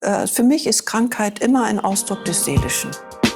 Für mich ist Krankheit immer ein Ausdruck des Seelischen.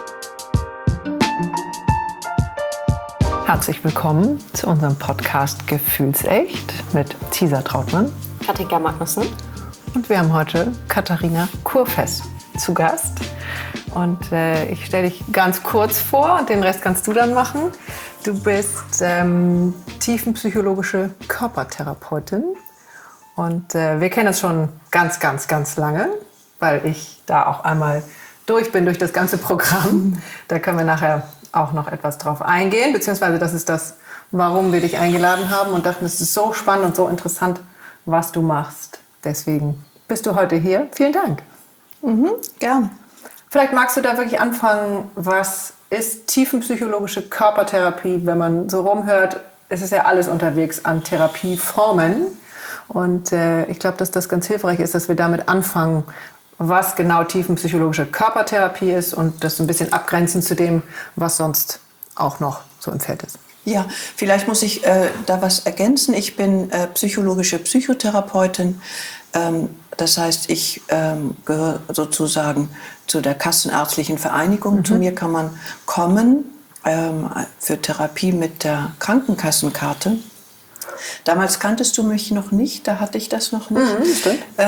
Herzlich willkommen zu unserem Podcast Gefühlsecht mit Tisa Trautmann, Katinka Magnussen. Und wir haben heute Katharina Kurfess zu Gast. Und ich stelle dich ganz kurz vor und den Rest kannst du dann machen. Du bist tiefenpsychologische Körpertherapeutin. Und wir kennen uns schon ganz, ganz, ganz lange, weil ich da auch einmal durch bin durch das ganze Programm. Da können wir nachher auch noch etwas drauf eingehen, beziehungsweise das ist das, warum wir dich eingeladen haben und dachten, es ist so spannend und so interessant, was du machst. Deswegen bist du heute hier. Vielen Dank. Gern. Vielleicht magst du da wirklich anfangen, was ist tiefenpsychologische Körpertherapie? Wenn man so rumhört, es ist ja alles unterwegs an Therapieformen. Und ich glaube, dass das ganz hilfreich ist, dass wir damit anfangen, was genau tiefenpsychologische Körpertherapie ist und das ein bisschen abgrenzen zu dem, was sonst auch noch so im Feld ist. Ja, vielleicht muss ich da was ergänzen. Ich bin psychologische Psychotherapeutin. Das heißt, ich gehöre sozusagen zu der Kassenärztlichen Vereinigung. Zu mir kann man kommen für Therapie mit der Krankenkassenkarte. Damals kanntest du mich noch nicht, da hatte ich das noch nicht.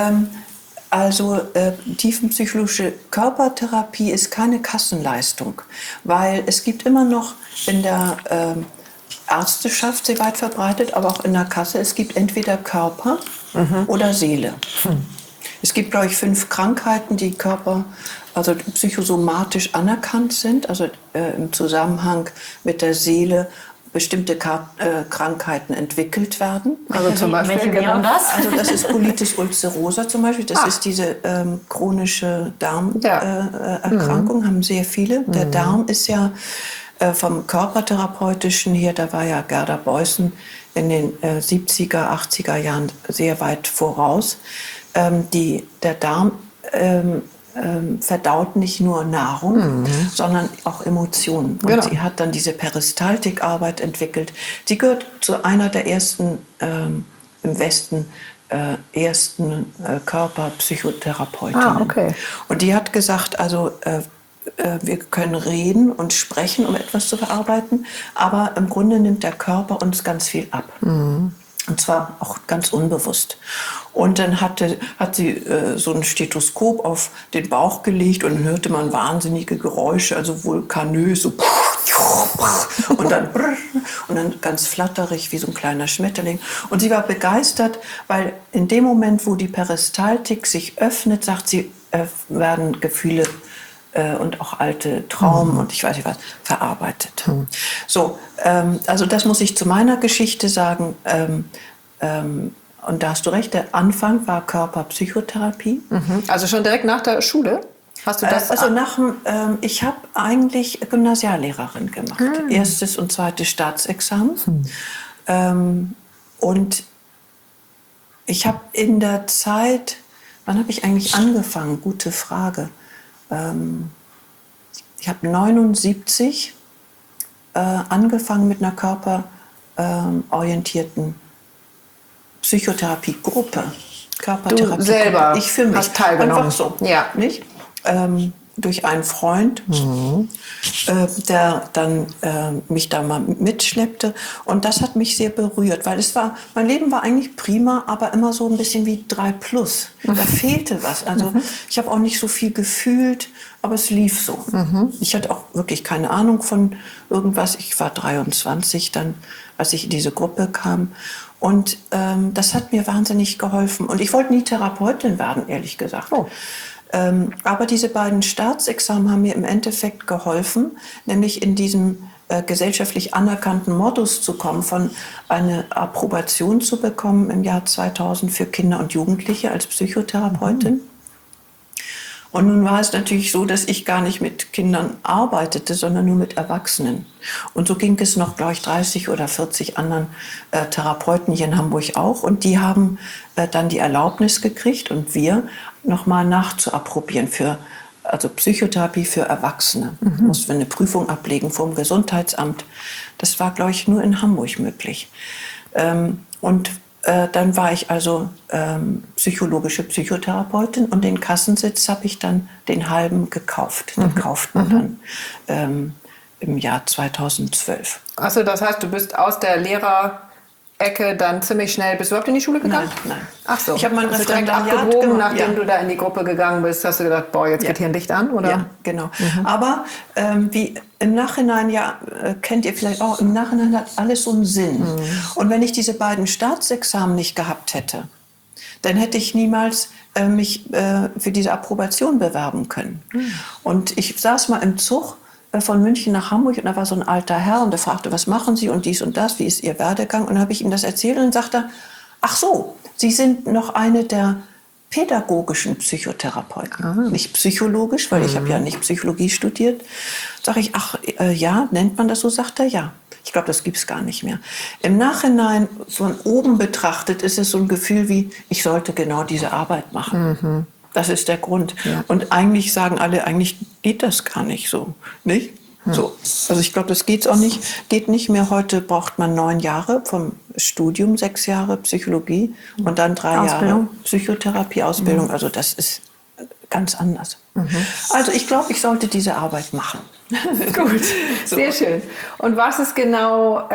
Also tiefenpsychologische Körpertherapie ist keine Kassenleistung, weil es gibt immer noch in der Ärzteschaft sehr weit verbreitet, aber auch in der Kasse, es gibt entweder Körper oder Seele. Es gibt, glaube ich, 5 Krankheiten, die also psychosomatisch anerkannt sind, also im Zusammenhang mit der Seele bestimmte Krankheiten entwickkeit werden. Also zum Beispiel, welche wären das? Also das ist Colitis ulcerosa zum Beispiel. Das ist diese chronische Darmerkrankung, haben sehr viele. Der Darm ist ja vom Körpertherapeutischen her, da war ja Gerda Beußen in den 70er, 80er Jahren sehr weit voraus. Der Darm verdaut nicht nur Nahrung, sondern auch Emotionen. Und sie hat dann diese Peristaltikarbeit entwickelt. Sie gehört zu einer der ersten im Westen ersten Körperpsychotherapeutinnen. Okay. Und die hat gesagt, also wir können reden und sprechen, um etwas zu verarbeiten, aber im Grunde nimmt der Körper uns ganz viel ab. Und zwar auch ganz unbewusst. Und dann hat sie so ein Stethoskop auf den Bauch gelegt und dann hörte man wahnsinnige Geräusche, also vulkanös, so und dann ganz flatterig wie so ein kleiner Schmetterling. Und sie war begeistert, weil in dem Moment, wo die Peristaltik sich öffnet, sagt sie, werden Gefühle und auch alte Traumen und ich weiß nicht was, verarbeitet. So, also das muss ich zu meiner Geschichte sagen. Und da hast du recht, der Anfang war Körperpsychotherapie. Also schon direkt nach der Schule? Hast du das? Ich habe eigentlich Gymnasiallehrerin gemacht. Erstes und zweites Staatsexamen. Und ich habe in der Zeit, wann habe ich eigentlich angefangen? Gute Frage. Ich habe 79 angefangen mit einer körperorientierten Psychotherapiegruppe. Körpertherapie. Du selber ich für mich. Hast teilgenommen. Einfach so. Ja. Nicht? Durch einen Freund, der dann mich da mal mitschleppte. Und das hat mich sehr berührt, weil mein Leben war eigentlich prima, aber immer so ein bisschen wie 3+. Da fehlte was. Also ich habe auch nicht so viel gefühlt, aber es lief so. Ich hatte auch wirklich keine Ahnung von irgendwas. Ich war 23 dann, als ich in diese Gruppe kam. Und das hat mir wahnsinnig geholfen. Und ich wollte nie Therapeutin werden, ehrlich gesagt. Aber diese beiden Staatsexamen haben mir im Endeffekt geholfen, nämlich in diesem gesellschaftlich anerkannten Modus zu kommen, von eine Approbation zu bekommen im Jahr 2000 für Kinder und Jugendliche als Psychotherapeutin. Und nun war es natürlich so, dass ich gar nicht mit Kindern arbeitete, sondern nur mit Erwachsenen. Und so ging es noch, glaube ich, 30 oder 40 anderen Therapeuten hier in Hamburg auch. Und die haben dann die Erlaubnis gekriegt und wir nochmal nachzuapprobieren also Psychotherapie für Erwachsene. Mussten wir eine Prüfung ablegen vom Gesundheitsamt. Das war, glaube ich, nur in Hamburg möglich. Und dann war ich also psychologische Psychotherapeutin und den Kassensitz habe ich dann den halben gekauft. Den kauft man dann im Jahr 2012. Achso, das heißt, du bist aus der Lehrerecke dann ziemlich schnell, bist du überhaupt in die Schule gegangen? Nein. Ach so. Ich habe mein direkt Referendariat abgewogen, gemacht, nachdem du da in die Gruppe gegangen bist, hast du gedacht, boah, jetzt geht hier ein Licht an, oder? Ja, genau. Aber wie im Nachhinein, kennt ihr vielleicht auch, im Nachhinein hat alles so einen Sinn. Und wenn ich diese beiden Staatsexamen nicht gehabt hätte, dann hätte ich niemals mich für diese Approbation bewerben können. Und ich saß mal im Zug von München nach Hamburg und da war so ein alter Herr und der fragte, was machen Sie und dies und das, wie ist Ihr Werdegang? Und dann habe ich ihm das erzählt und dann sagte er, ach so, Sie sind noch eine der pädagogischen Psychotherapeuten. Nicht psychologisch, weil ich habe ja nicht Psychologie studiert. Sag ich, ach ja, nennt man das so? Sagt er, ja. Ich glaube, das gibt es gar nicht mehr. Im Nachhinein, von oben betrachtet, ist es so ein Gefühl wie, ich sollte genau diese Arbeit machen. Das ist der Grund. Ja. Und eigentlich sagen alle, eigentlich geht das gar nicht so. Nicht? So. Also ich glaube, das geht's auch nicht. Geht nicht mehr. Heute braucht man 9 Jahre vom Studium, 6 Jahre Psychologie und dann 3 Jahre Psychotherapie-Ausbildung. Also das ist ganz anders. Also ich glaube, ich sollte diese Arbeit machen. Gut, sehr schön. Und was ist genau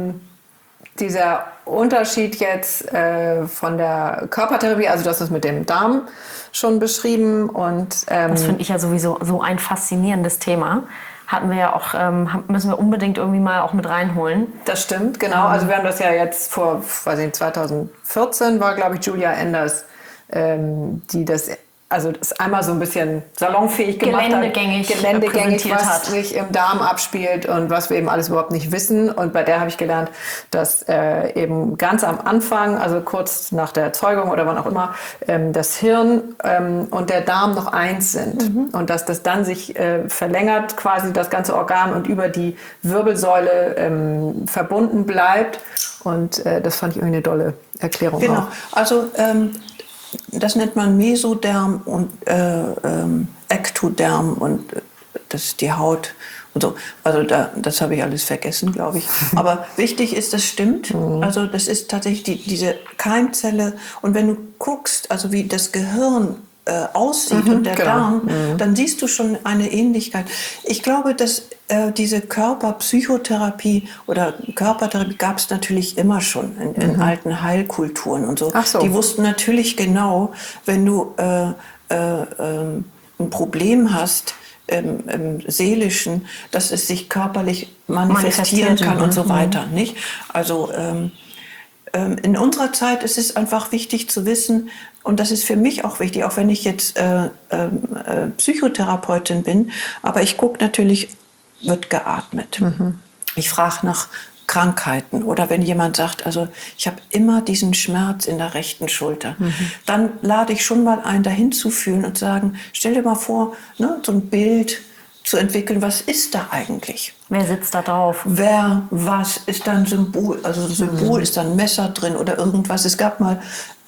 dieser Unterschied jetzt von der Körpertherapie, also das ist mit dem Darm schon beschrieben und das finde ich ja sowieso so ein faszinierendes Thema. Hatten wir ja auch, müssen wir unbedingt irgendwie mal auch mit reinholen. Das stimmt, genau. Also wir haben das ja jetzt vor, 2014 war, glaube ich, Julia Enders, die das einmal so ein bisschen salonfähig gemacht geländegängig, was sich im Darm abspielt und was wir eben alles überhaupt nicht wissen. Und bei der habe ich gelernt, dass eben ganz am Anfang, also kurz nach der Zeugung oder wann auch immer, das Hirn und der Darm noch eins sind. Und dass das dann sich verlängert, quasi das ganze Organ und über die Wirbelsäule verbunden bleibt. Und das fand ich irgendwie eine dolle Erklärung. Genau, auch. also das nennt man Mesoderm und Ektoderm und das ist die Haut und so. Also das habe ich alles vergessen, glaube ich. Aber wichtig ist, das stimmt. Also das ist tatsächlich diese Keimzelle. Und wenn du guckst, also wie das Gehirn aussieht und der Darm, dann siehst du schon eine Ähnlichkeit. Ich glaube, dass diese Körperpsychotherapie oder Körpertherapie gab es natürlich immer schon in alten Heilkulturen und so. Ach so. Die wussten natürlich genau, wenn du ein Problem hast im Seelischen, dass es sich körperlich manifestieren kann und so weiter. Nicht? Also in unserer Zeit ist es einfach wichtig zu wissen, und das ist für mich auch wichtig, auch wenn ich jetzt Psychotherapeutin bin, aber ich gucke natürlich, wird geatmet. Ich frage nach Krankheiten oder wenn jemand sagt, also ich habe immer diesen Schmerz in der rechten Schulter, dann lade ich schon mal ein, dahin zu fühlen und sagen, stell dir mal vor, ne, so ein Bild zu entwickeln, was ist da eigentlich? Wer sitzt da drauf? Wer, was, ist da ein Symbol? Also ein Symbol, ist da ein Messer drin oder irgendwas? Es gab mal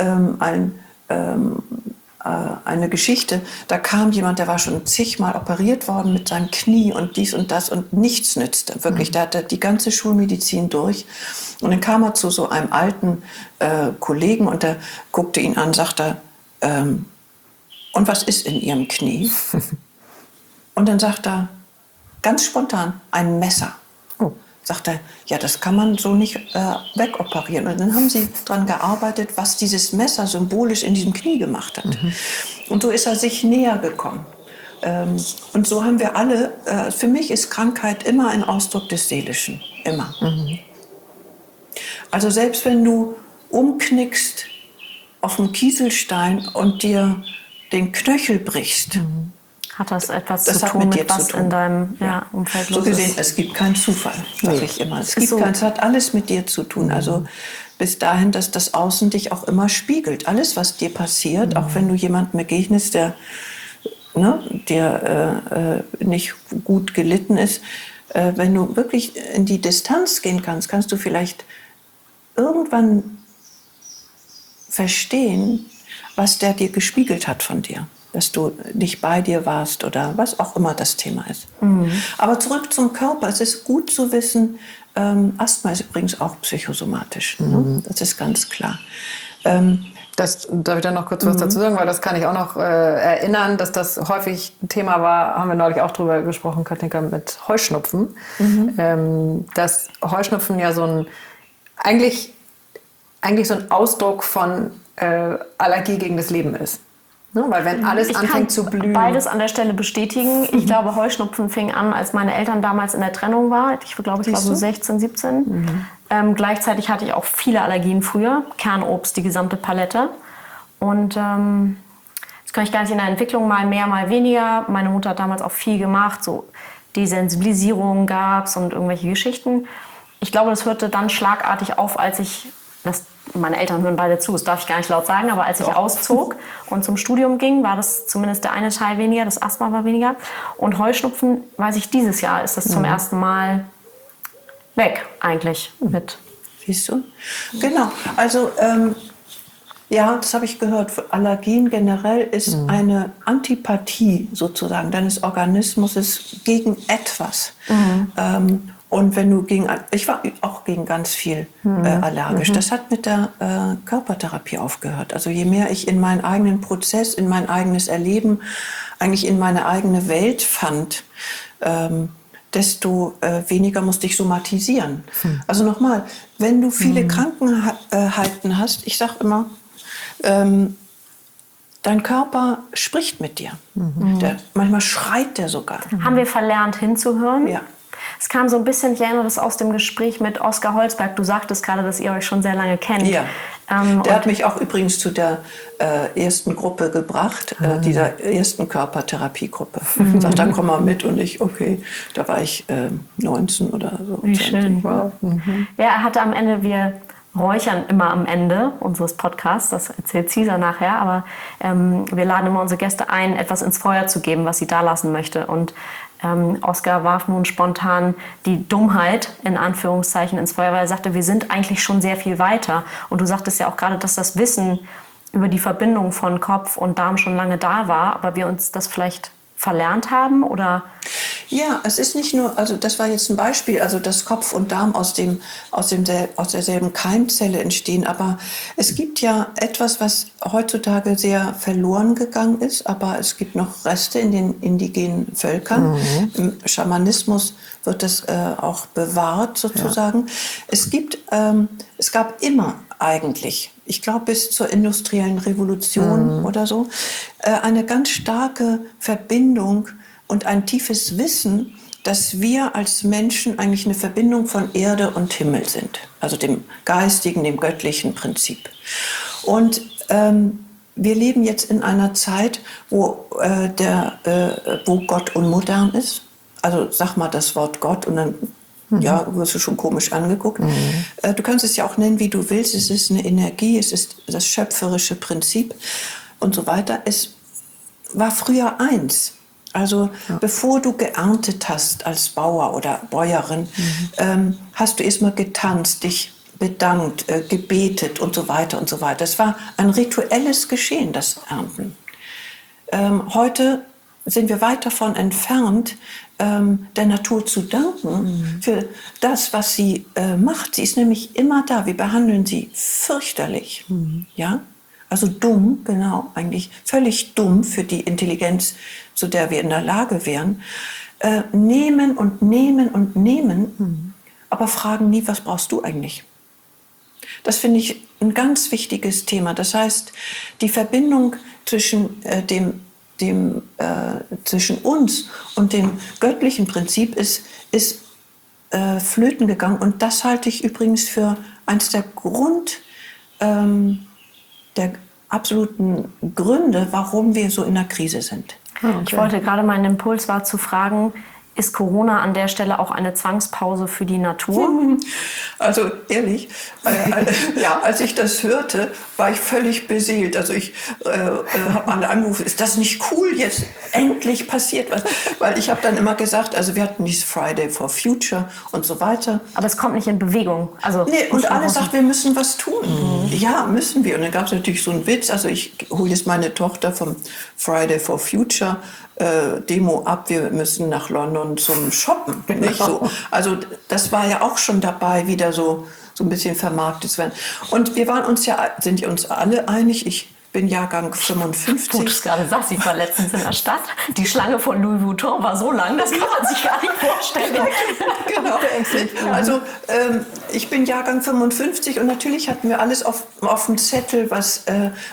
eine Geschichte, da kam jemand, der war schon zigmal operiert worden mit seinem Knie und dies und das und nichts nützte. Wirklich, der hatte die ganze Schulmedizin durch. Und dann kam er zu so einem alten Kollegen und der guckte ihn an, sagte, und was ist in Ihrem Knie? Und dann sagt er, ganz spontan, ein Messer. Oh. Sagt er, ja, das kann man so nicht wegoperieren. Und dann haben sie daran gearbeitet, was dieses Messer symbolisch in diesem Knie gemacht hat. Und so ist er sich näher gekommen. Und so haben wir alle, für mich ist Krankheit immer ein Ausdruck des Seelischen, immer. Also selbst wenn du umknickst auf einen Kieselstein und dir den Knöchel brichst, hat das etwas das zu tun mit was in deinem Umfeld los ist? So gesehen, es gibt keinen Zufall, sage ich immer. Es hat alles mit dir zu tun. Also bis dahin, dass das Außen dich auch immer spiegelt. Alles, was dir passiert, auch wenn du jemandem begegnest, der nicht gut gelitten ist, wenn du wirklich in die Distanz gehen kannst, kannst du vielleicht irgendwann verstehen, was der dir gespiegelt hat von dir. Dass du nicht bei dir warst oder was auch immer das Thema ist. Aber zurück zum Körper. Es ist gut zu wissen, Asthma ist übrigens auch psychosomatisch. Das ist ganz klar. Das darf ich dann noch kurz was dazu sagen, weil das kann ich auch noch erinnern, dass das häufig ein Thema war, haben wir neulich auch drüber gesprochen, Katinka, mit Heuschnupfen. Dass Heuschnupfen ja eigentlich so ein Ausdruck von Allergie gegen das Leben ist. Ne? Weil wenn alles anfängt zu blühen. Ich kann beides an der Stelle bestätigen. Ich glaube, Heuschnupfen fing an, als meine Eltern damals in der Trennung waren. Ich war so 16, 17. Gleichzeitig hatte ich auch viele Allergien früher. Kernobst, die gesamte Palette. Und das kann ich gar nicht in der Entwicklung, mal mehr, mal weniger. Meine Mutter hat damals auch viel gemacht. So Desensibilisierung gab es und irgendwelche Geschichten. Ich glaube, das hörte dann schlagartig auf, als ich... Meine Eltern hören beide zu, das darf ich gar nicht laut sagen, aber als ich auszog und zum Studium ging, war das zumindest der eine Teil weniger, das Asthma war weniger. Und Heuschnupfen, weiß ich, dieses Jahr ist das zum ersten Mal weg eigentlich mit. Siehst du? Genau, also ja, das habe ich gehört. Allergien generell ist eine Antipathie sozusagen deines Organismus gegen etwas. Und wenn du ich war auch gegen ganz viel allergisch. Das hat mit der Körpertherapie aufgehört. Also je mehr ich in meinen eigenen Prozess, in mein eigenes Erleben, eigentlich in meine eigene Welt fand, desto weniger musste ich somatisieren. Also nochmal, wenn du viele Krankheiten hast, ich sage immer, dein Körper spricht mit dir. Manchmal schreit der sogar. Haben wir verlernt hinzuhören? Ja. Es kam so ein bisschen, ich erinnere das aus dem Gespräch mit Oskar Holzberg. Du sagtest gerade, dass ihr euch schon sehr lange kennt. Ja. Der hat mich auch übrigens zu der ersten Gruppe gebracht, dieser ersten Körpertherapiegruppe. Sagt, dann komm mal mit. Und ich, okay, da war ich 19 oder so. Wie schön. Wow. Ja, er hatte am Ende, wir räuchern immer am Ende unseres Podcasts, das erzählt Cesar nachher, aber wir laden immer unsere Gäste ein, etwas ins Feuer zu geben, was sie da lassen möchte. Und Oskar warf nun spontan die Dummheit, in Anführungszeichen, ins Feuer, weil er sagte, wir sind eigentlich schon sehr viel weiter. Und du sagtest ja auch gerade, dass das Wissen über die Verbindung von Kopf und Darm schon lange da war, aber wir uns das vielleicht verlernt haben, oder? Ja, es ist nicht nur, also das war jetzt ein Beispiel, also dass Kopf und Darm aus derselben Keimzelle entstehen, aber es gibt ja etwas, was heutzutage sehr verloren gegangen ist, aber es gibt noch Reste in den indigenen Völkern. Im Schamanismus wird das auch bewahrt sozusagen. Ja. Es gab immer eigentlich, ich glaube bis zur industriellen Revolution oder so, eine ganz starke Verbindung und ein tiefes Wissen, dass wir als Menschen eigentlich eine Verbindung von Erde und Himmel sind, also dem geistigen, dem göttlichen Prinzip. Und wir leben jetzt in einer Zeit, wo Gott unmodern ist. Also sag mal das Wort Gott und dann wirst du schon komisch angeguckt. Du kannst es ja auch nennen, wie du willst. Es ist eine Energie, es ist das schöpferische Prinzip und so weiter. Es war früher eins. Also bevor du geerntet hast als Bauer oder Bäuerin, hast du erstmal getanzt, dich bedankt, gebetet und so weiter und so weiter. Es war ein rituelles Geschehen, das Ernten. Heute sind wir weit davon entfernt, der Natur zu danken für das, was sie macht. Sie ist nämlich immer da. Wir behandeln sie fürchterlich. Ja? Also dumm, genau, eigentlich völlig dumm für die Intelligenz, zu der wir in der Lage wären. Nehmen und nehmen und nehmen, aber fragen nie, was brauchst du eigentlich? Das finde ich ein ganz wichtiges Thema. Das heißt, die Verbindung zwischen zwischen uns und dem göttlichen Prinzip ist flöten gegangen. Und das halte ich übrigens für eines der der absoluten Gründe, warum wir so in der Krise sind. Okay. Ich wollte gerade, mein Impuls war zu fragen, ist Corona an der Stelle auch eine Zwangspause für die Natur? Also ehrlich, als ich das hörte, war ich völlig beseelt. Also ich habe alle angerufen, ist das nicht cool, jetzt endlich passiert was? Weil ich habe dann immer gesagt, also wir hatten dieses Friday for Future und so weiter. Aber es kommt nicht in Bewegung. Also Nee, und alle sagt, wir müssen was tun. Ja, müssen wir. Und dann gab es natürlich so einen Witz, also ich hole jetzt meine Tochter vom Friday for Future Demo ab, wir müssen nach London zum Shoppen. Nicht so. Also das war ja auch schon dabei, wieder so ein bisschen vermarktet zu werden. Und wir sind uns alle einig, ich bin Jahrgang 55. Wo du es gerade sagst, ich war letztens in der Stadt. Die Schlange von Louis Vuitton war so lang, das kann man sich gar nicht vorstellen. Genau. Also ich bin Jahrgang 55 und natürlich hatten wir alles auf dem Zettel, was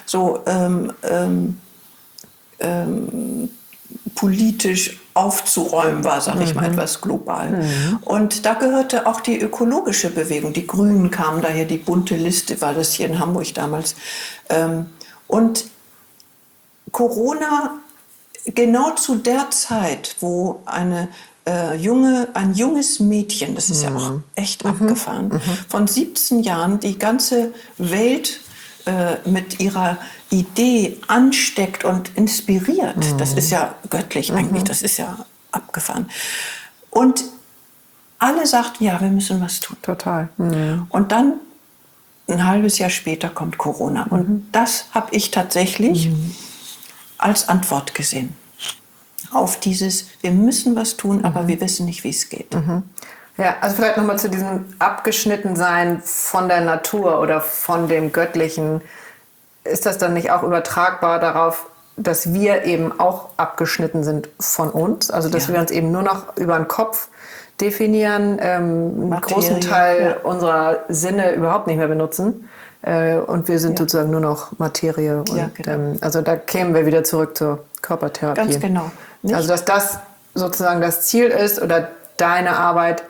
politisch aufzuräumen war, sage ich mal, etwas global. Und da gehörte auch die ökologische Bewegung. Die Grünen kamen daher, die bunte Liste war das hier in Hamburg damals. Und Corona, genau zu der Zeit, wo ein junges Mädchen, das ist ja auch echt abgefahren, von 17 Jahren die ganze Welt mit ihrer Idee ansteckt und inspiriert. Das ist ja göttlich eigentlich, das ist ja abgefahren. Und alle sagten, ja, wir müssen was tun. Total. Und dann, ein halbes Jahr später, kommt Corona. Und das habe ich tatsächlich als Antwort gesehen. Auf dieses, wir müssen was tun, aber wir wissen nicht, wie es geht. Ja, also vielleicht nochmal zu diesem Abgeschnittensein von der Natur oder von dem Göttlichen. Ist das dann nicht auch übertragbar darauf, dass wir eben auch abgeschnitten sind von uns? Also dass wir uns eben nur noch über den Kopf definieren, einen großen Teil unserer Sinne überhaupt nicht mehr benutzen und wir sind sozusagen nur noch Materie. Und, genau. also da kämen wir wieder zurück zur Körpertherapie. Ganz genau. Nicht? Also dass das sozusagen das Ziel ist oder deine Arbeit,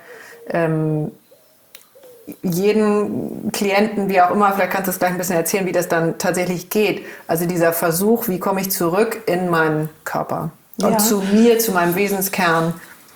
jeden Klienten, wie auch immer, vielleicht kannst du es gleich ein bisschen erzählen, wie das dann tatsächlich geht. Also dieser Versuch, wie komme ich zurück in meinen Körper und zu mir, zu meinem Wesenskern.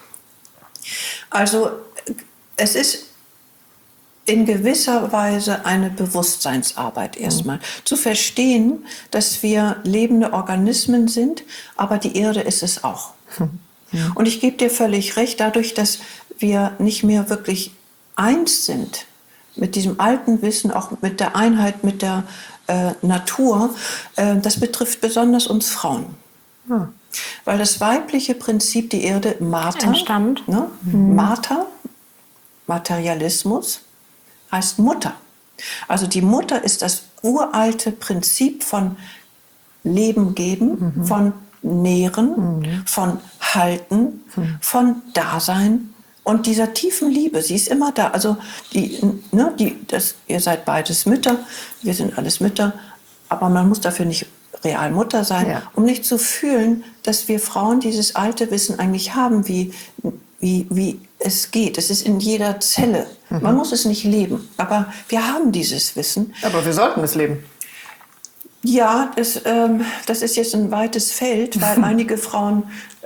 Also es ist in gewisser Weise eine Bewusstseinsarbeit erstmal. Zu verstehen, dass wir lebende Organismen sind, aber die Erde ist es auch. Und ich gebe dir völlig recht, dadurch, dass wir nicht mehr wirklich eins sind mit diesem alten Wissen, auch mit der Einheit mit der Natur, das betrifft besonders uns Frauen. Weil das weibliche Prinzip, die Erde, Mater, entstand. Ne? Mater, Materialismus, heißt Mutter. Also die Mutter ist das uralte Prinzip von Leben geben, von Nähren, von Halten, von Dasein und dieser tiefen Liebe. Sie ist immer da. Also ihr seid beides Mütter, wir sind alles Mütter, aber man muss dafür nicht real Mutter sein, um nicht zu fühlen, dass wir Frauen dieses alte Wissen eigentlich haben, wie es geht. Es ist in jeder Zelle. Man muss es nicht leben, aber wir haben dieses Wissen. Aber wir sollten es leben. Ja, das ist jetzt ein weites Feld, weil einige Frauen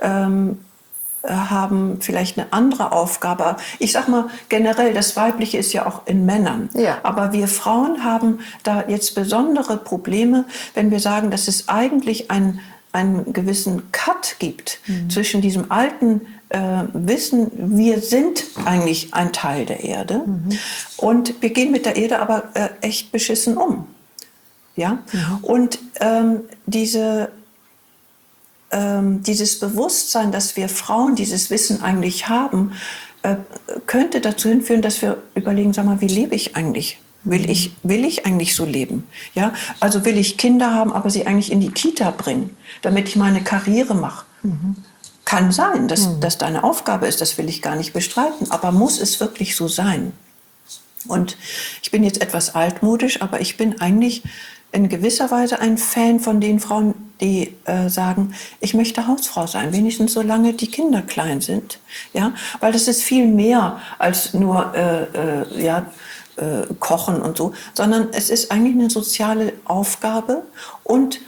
haben vielleicht eine andere Aufgabe. Ich sag mal, generell, das Weibliche ist ja auch in Männern. Ja. Aber wir Frauen haben da jetzt besondere Probleme, wenn wir sagen, dass es eigentlich einen gewissen Cut gibt zwischen diesem alten Wissen, wir sind eigentlich ein Teil der Erde und wir gehen mit der Erde aber echt beschissen um. Ja? Und dieses Bewusstsein, dass wir Frauen dieses Wissen eigentlich haben, könnte dazu hinführen, dass wir überlegen, sag mal, wie lebe ich eigentlich? Will ich eigentlich so leben? Ja? Also will ich Kinder haben, aber sie eigentlich in die Kita bringen, damit ich meine Karriere mache? Kann sein, dass das deine Aufgabe ist, das will ich gar nicht bestreiten, aber muss es wirklich so sein? Und ich bin jetzt etwas altmodisch, aber ich bin eigentlich in gewisser Weise ein Fan von den Frauen, die sagen, ich möchte Hausfrau sein, wenigstens solange die Kinder klein sind. Ja? Weil das ist viel mehr als nur Kochen und so, sondern es ist eigentlich eine soziale Aufgabe und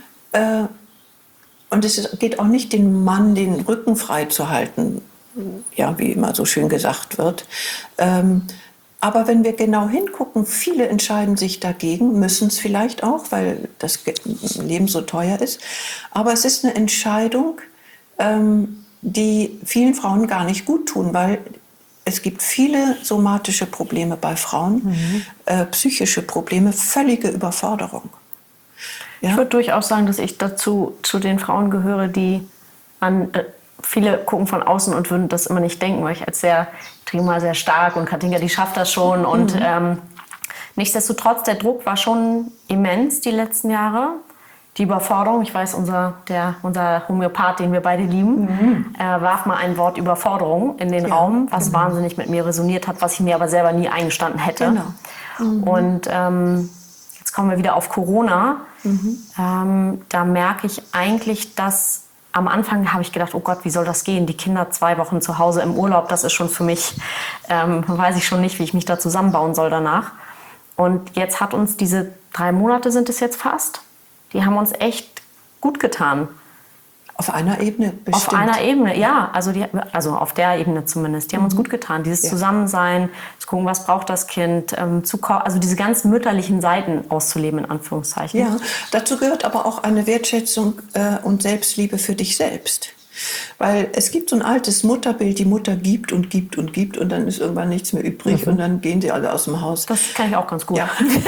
es geht auch nicht, den Mann den Rücken frei zu halten, ja, wie immer so schön gesagt wird. Aber wenn wir genau hingucken, viele entscheiden sich dagegen, müssen es vielleicht auch, weil das Leben so teuer ist. Aber es ist eine Entscheidung, die vielen Frauen gar nicht gut tun, weil es gibt viele somatische Probleme bei Frauen, psychische Probleme, völlige Überforderung. Ja? Ich würde durchaus sagen, dass ich zu den Frauen gehöre, die viele gucken von außen und würden das immer nicht denken, weil ich als sehr stark und Katinka, die schafft das schon. Und nichtsdestotrotz, der Druck war schon immens die letzten Jahre. Die Überforderung, ich weiß, unser Homöopath, den wir beide lieben, warf mal ein Wort Überforderung in den Raum, was wahnsinnig mit mir resoniert hat, was ich mir aber selber nie eingestanden hätte. Genau. Und jetzt kommen wir wieder auf Corona. Da merke ich eigentlich, dass am Anfang habe ich gedacht, oh Gott, wie soll das gehen? Die Kinder 2 Wochen zu Hause im Urlaub, das ist schon für mich, weiß ich schon nicht, wie ich mich da zusammenbauen soll danach. Und jetzt hat uns diese 3 Monate sind es jetzt fast, die haben uns echt gut getan. Auf einer Ebene bestimmt. Auf einer Ebene, ja. Also auf der Ebene zumindest. Die haben uns gut getan. Dieses Zusammensein, zu gucken, was braucht das Kind, also diese ganz mütterlichen Seiten auszuleben, in Anführungszeichen. Ja, dazu gehört aber auch eine Wertschätzung und Selbstliebe für dich selbst. Weil es gibt so ein altes Mutterbild, die Mutter gibt und gibt und gibt und dann ist irgendwann nichts mehr übrig und dann gehen sie alle aus dem Haus. Das kann ich auch ganz gut. Ja,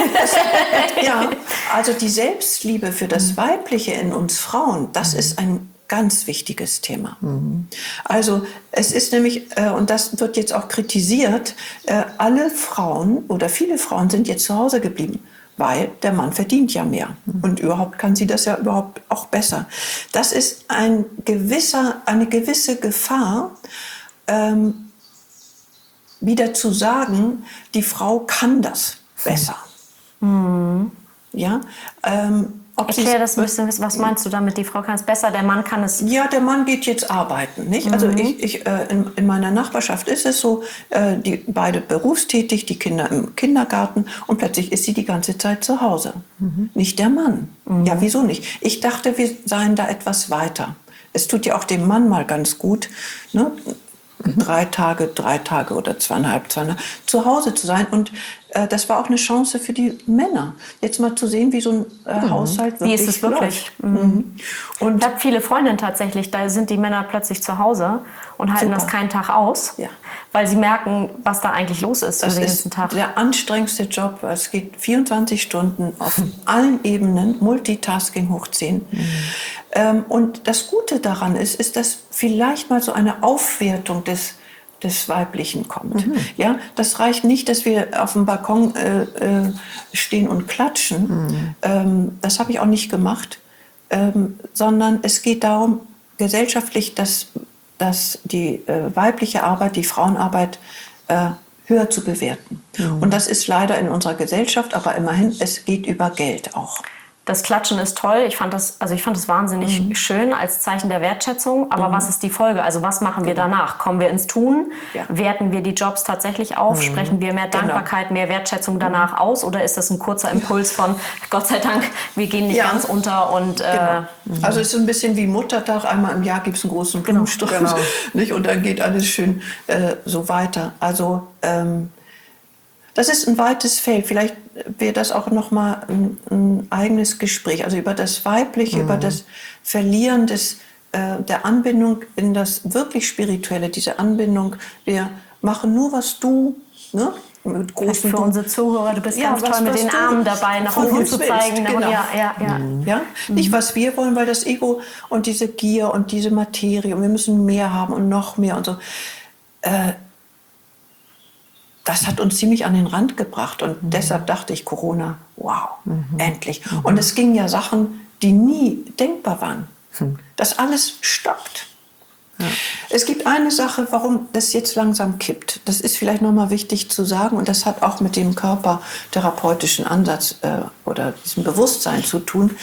also die Selbstliebe für das Weibliche in uns Frauen, das ist ein ganz wichtiges Thema. Also es ist nämlich, und das wird jetzt auch kritisiert, alle Frauen oder viele Frauen sind jetzt zu Hause geblieben, weil der Mann verdient ja mehr. Und überhaupt kann sie das ja überhaupt auch besser. Das ist eine gewisse Gefahr, wieder zu sagen, die Frau kann das besser. Ja, erklär das ein bisschen, was meinst du damit? Die Frau kann es besser, der Mann kann es... Ja, der Mann geht jetzt arbeiten, nicht? Also in meiner Nachbarschaft ist es so, die beide berufstätig, die Kinder im Kindergarten und plötzlich ist sie die ganze Zeit zu Hause. Nicht der Mann. Ja, wieso nicht? Ich dachte, wir seien da etwas weiter. Es tut ja auch dem Mann mal ganz gut, ne? 3 Tage oder 2,5 zu Hause zu sein. Und das war auch eine Chance für die Männer, jetzt mal zu sehen, wie so ein Haushalt wirklich läuft. Wie ist es wirklich? Und ich habe viele Freundinnen tatsächlich, da sind die Männer plötzlich zu Hause und halten das keinen Tag aus, weil sie merken, was da eigentlich los ist den ganzen Tag. Das ist der anstrengendste Job. Es geht 24 Stunden auf allen Ebenen, Multitasking hoch 10. Und das Gute daran ist, dass vielleicht mal so eine Aufwertung des Weiblichen kommt. Ja, das reicht nicht, dass wir auf dem Balkon stehen und klatschen. Das habe ich auch nicht gemacht. Sondern es geht darum, gesellschaftlich, dass die weibliche Arbeit, die Frauenarbeit höher zu bewerten. Und das ist leider in unserer Gesellschaft, aber immerhin, es geht über Geld auch. Das Klatschen ist toll. Ich fand das wahnsinnig schön als Zeichen der Wertschätzung. Aber was ist die Folge? Also was machen wir danach? Kommen wir ins Tun? Werten wir die Jobs tatsächlich auf? Sprechen wir mehr Dankbarkeit, mehr Wertschätzung danach aus? Oder ist das ein kurzer Impuls von, Gott sei Dank, wir gehen nicht ganz unter? Und, Also es ist ein bisschen wie Muttertag. Einmal im Jahr gibt es einen großen Blumenstrauß. Nicht? Und dann geht alles schön so weiter. Also das ist ein weites Feld. Vielleicht wäre das auch noch mal ein eigenes Gespräch. Also über das Weibliche, über das Verlieren der Anbindung in das wirklich Spirituelle, diese Anbindung. Wir machen nur, was du, ne? Mit großen für unsere Zuhörer, du bist ganz toll mit den Armen dabei, nach unten zu zeigen. Genau. Ja? Nicht, was wir wollen, weil das Ego und diese Gier und diese Materie und wir müssen mehr haben und noch mehr und so. Das hat uns ziemlich an den Rand gebracht und deshalb dachte ich, Corona, wow, endlich. Und es gingen ja Sachen, die nie denkbar waren. Das alles stoppt. Ja. Es gibt eine Sache, warum das jetzt langsam kippt. Das ist vielleicht nochmal wichtig zu sagen und das hat auch mit dem körpertherapeutischen Ansatz oder diesem Bewusstsein zu tun.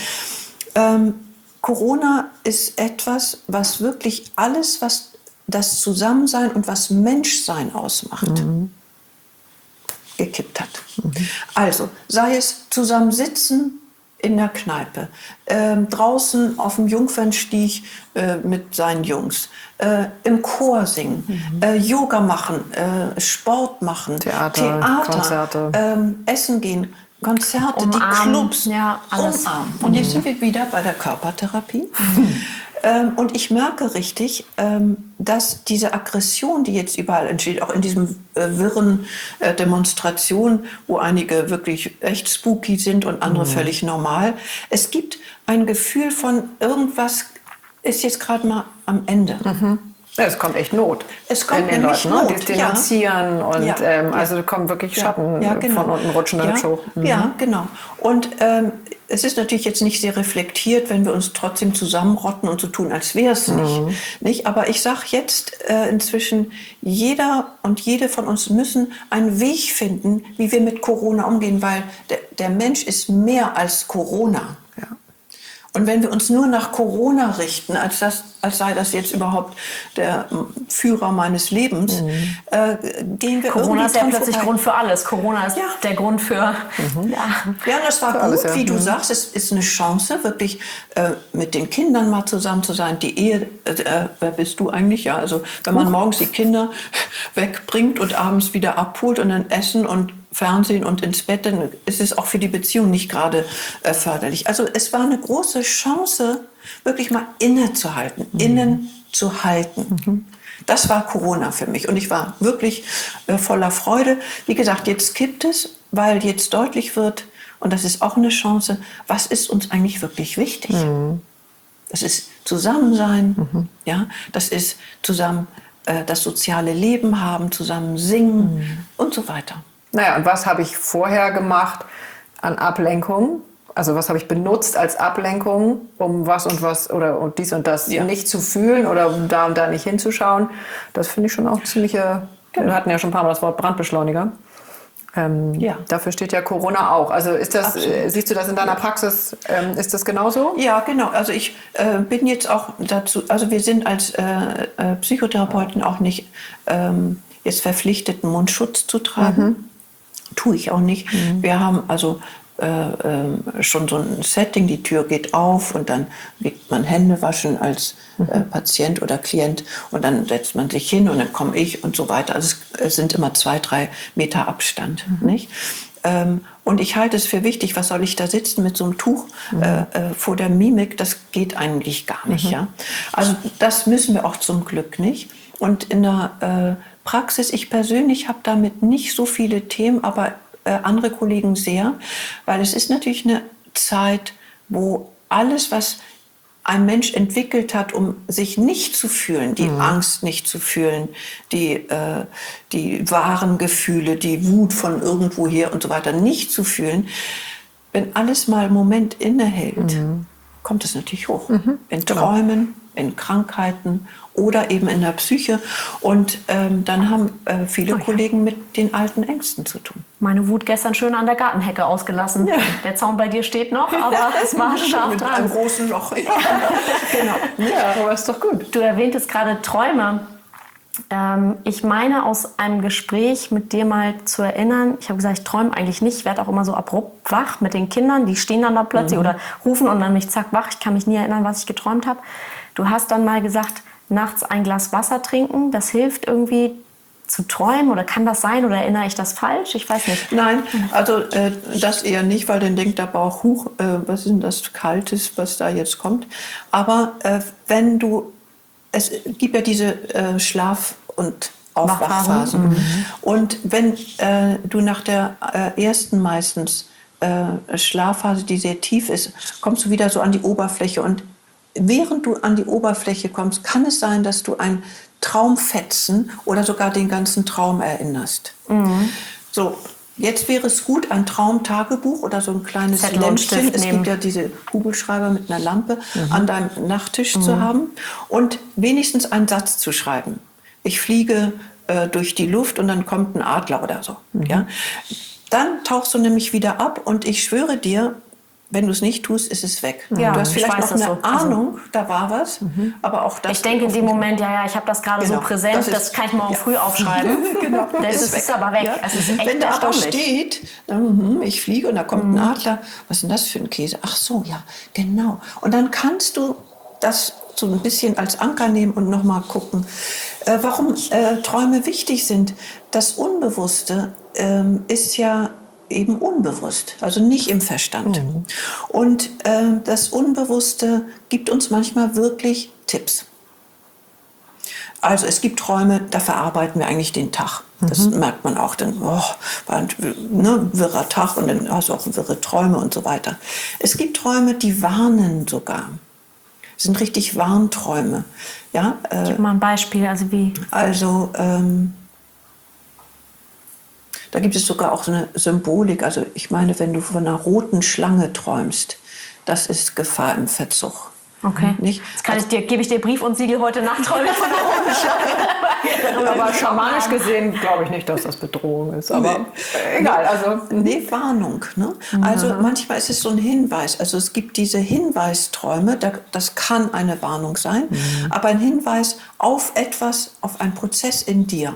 Corona ist etwas, was wirklich alles, was das Zusammensein und was Menschsein ausmacht, gekippt hat. Also, sei es zusammensitzen in der Kneipe, draußen auf dem Jungfernstieg mit seinen Jungs, im Chor singen, Yoga machen, Sport machen, Theater, Konzerte, essen gehen, Konzerte, Umarmen, die Clubs, ja, alles. umarmen. Und jetzt sind wir wieder bei der Körpertherapie. Und ich merke richtig, dass diese Aggression, die jetzt überall entsteht, auch in diesem wirren Demonstrationen, wo einige wirklich echt spooky sind und andere völlig normal, es gibt ein Gefühl von irgendwas ist jetzt gerade mal am Ende. Ja, es kommt echt Not. Es kommt in den nämlich Leuten, Not, die denunzieren und also kommen wirklich Schatten genau. von unten rutschen dann hoch. Ja, genau. Und es ist natürlich jetzt nicht sehr reflektiert, wenn wir uns trotzdem zusammenrotten und so tun, als wäre es nicht. Aber ich sage jetzt inzwischen, jeder und jede von uns müssen einen Weg finden, wie wir mit Corona umgehen, weil der Mensch ist mehr als Corona. Ja. Und wenn wir uns nur nach Corona richten, als sei das jetzt überhaupt der Führer meines Lebens, gehen wir Corona ist ja irgendwie plötzlich vorbei. Grund für alles. Corona ist der Grund für... Ja, das war gut, alles, ja. wie du sagst. Es ist eine Chance, wirklich mit den Kindern mal zusammen zu sein. Die Ehe, wer bist du eigentlich? Ja, also wenn man morgens die Kinder wegbringt und abends wieder abholt und dann essen und Fernsehen und ins Bett, dann ist es auch für die Beziehung nicht gerade förderlich. Also es war eine große Chance, wirklich mal innezuhalten, innen zu halten. Das war Corona für mich und ich war wirklich voller Freude. Wie gesagt, jetzt kippt es, weil jetzt deutlich wird, und das ist auch eine Chance, was ist uns eigentlich wirklich wichtig? Das ist Zusammensein, ja, das ist zusammen das soziale Leben haben, zusammen singen und so weiter. Naja, und was habe ich vorher gemacht an Ablenkung? Also was habe ich benutzt als Ablenkung, um was oder dies und das nicht zu fühlen oder um da und da nicht hinzuschauen? Das finde ich schon auch ziemliche... Wir hatten ja schon ein paar Mal das Wort Brandbeschleuniger. Dafür steht ja Corona auch. Also ist das, siehst du das in deiner Praxis, ist das genauso? Ja, genau. Also ich bin jetzt auch dazu, also wir sind als Psychotherapeuten auch nicht jetzt verpflichtet, einen Mundschutz zu tragen. Tue ich auch nicht. Wir haben also schon so ein Setting, die Tür geht auf und dann legt man Hände waschen als Patient oder Klient und dann setzt man sich hin und dann komme ich und so weiter. Also es sind immer 2-3 Meter Abstand. Nicht? Und ich halte es für wichtig, was soll ich da sitzen mit so einem Tuch vor der Mimik? Das geht eigentlich gar nicht. Ja? Also das müssen wir auch zum Glück nicht. Und in der Praxis, ich persönlich habe damit nicht so viele Themen, aber andere Kollegen sehr, weil es ist natürlich eine Zeit, wo alles, was ein Mensch entwickelt hat, um sich nicht zu fühlen, die Angst nicht zu fühlen, die wahren Gefühle, die Wut von irgendwoher und so weiter nicht zu fühlen, wenn alles mal einen Moment innehält, kommt es natürlich hoch. In Träumen, in Krankheiten oder eben in der Psyche. Und dann haben viele Kollegen mit den alten Ängsten zu tun. Meine Wut gestern schön an der Gartenhecke ausgelassen. Ja. Der Zaun bei dir steht noch, aber es war scharf mit dran. einem großen Loch. Genau. Ja, aber ist doch gut. Du erwähntest gerade Träume. Ich meine, aus einem Gespräch mit dir mal zu erinnern, ich habe gesagt, ich träume eigentlich nicht, ich werde auch immer so abrupt wach mit den Kindern, die stehen dann da plötzlich oder rufen und dann mich zack wach. Ich kann mich nie erinnern, was ich geträumt habe. Du hast dann mal gesagt, nachts ein Glas Wasser trinken, das hilft irgendwie zu träumen oder kann das sein oder erinnere ich das falsch? Ich weiß nicht. Nein, also das eher nicht, weil dann denkt der Bauch, was ist denn das Kaltes, was da jetzt kommt. Aber wenn du, es gibt ja diese Schlaf- und Aufwachphasen. Und wenn du nach der ersten meistens Schlafphase, die sehr tief ist, kommst du wieder so an die Oberfläche und während du an die Oberfläche kommst, kann es sein, dass du ein Traumfetzen oder sogar den ganzen Traum erinnerst. So, jetzt wäre es gut, ein Traumtagebuch oder so ein kleines Zettel und Lämpchen. Stift Es nehmen. gibt ja diese Kugelschreiber mit einer Lampe an deinem Nachttisch zu haben und wenigstens einen Satz zu schreiben. Ich fliege durch die Luft und dann kommt ein Adler oder so. Ja? Dann tauchst du nämlich wieder ab und ich schwöre dir, wenn du es nicht tust, ist es weg. Ja, du hast vielleicht ich weiß noch eine das so. Ahnung, da war was, aber auch das... Ich denke in dem Moment, ich habe das gerade so Genau, präsent, das kann ich morgen früh aufschreiben. Genau, Das ist aber weg. Ja. Es ist echt Wenn da aber erstaunlich. steht, ich fliege und da kommt ein Adler, was ist denn das für ein Käse? Ach so, ja, genau. Und dann kannst du das so ein bisschen als Anker nehmen und nochmal gucken, warum Träume wichtig sind. Das Unbewusste ist ja eben unbewusst, also nicht im Verstand. Und das Unbewusste gibt uns manchmal wirklich Tipps. Also es gibt Träume, da verarbeiten wir eigentlich den Tag. Das merkt man auch dann, war ein wirrer Tag und dann hast du auch wirre Träume und so weiter. Es gibt Träume, die warnen sogar. Das sind richtig Warnträume. Ja, Gib mal ein Beispiel, also wie? also da gibt es sogar auch so eine Symbolik. Also ich meine, wenn du von einer roten Schlange träumst, das ist Gefahr im Verzug. Okay. Nicht? Jetzt gebe ich dir Brief und Siegel heute Nacht, träume ich von der roten Schlange. Aber schamanisch gesehen glaube ich nicht, dass das Bedrohung ist. Aber egal. Also Nee, Warnung. Ne? Also manchmal ist es so ein Hinweis. Also es gibt diese Hinweisträume, das kann eine Warnung sein, aber ein Hinweis auf etwas, auf einen Prozess in dir.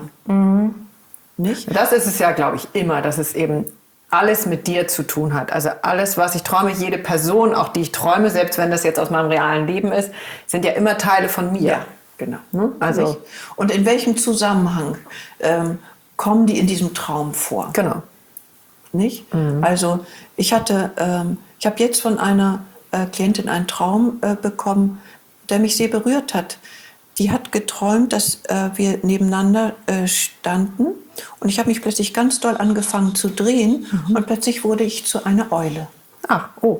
Nicht? das ist es ja, glaube ich, immer, dass es eben alles mit dir zu tun hat. Also alles, was ich träume, jede Person, auch die ich träume, selbst wenn das jetzt aus meinem realen Leben ist, sind ja immer Teile von mir. Ja, genau. Also Nicht? Und in welchem Zusammenhang kommen die in diesem Traum vor? genau. Nicht? Also ich habe jetzt von einer Klientin einen Traum bekommen, der mich sehr berührt hat. Die hat geträumt, dass wir nebeneinander standen und ich habe mich plötzlich ganz doll angefangen zu drehen und plötzlich wurde ich zu einer Eule. Ach, oh.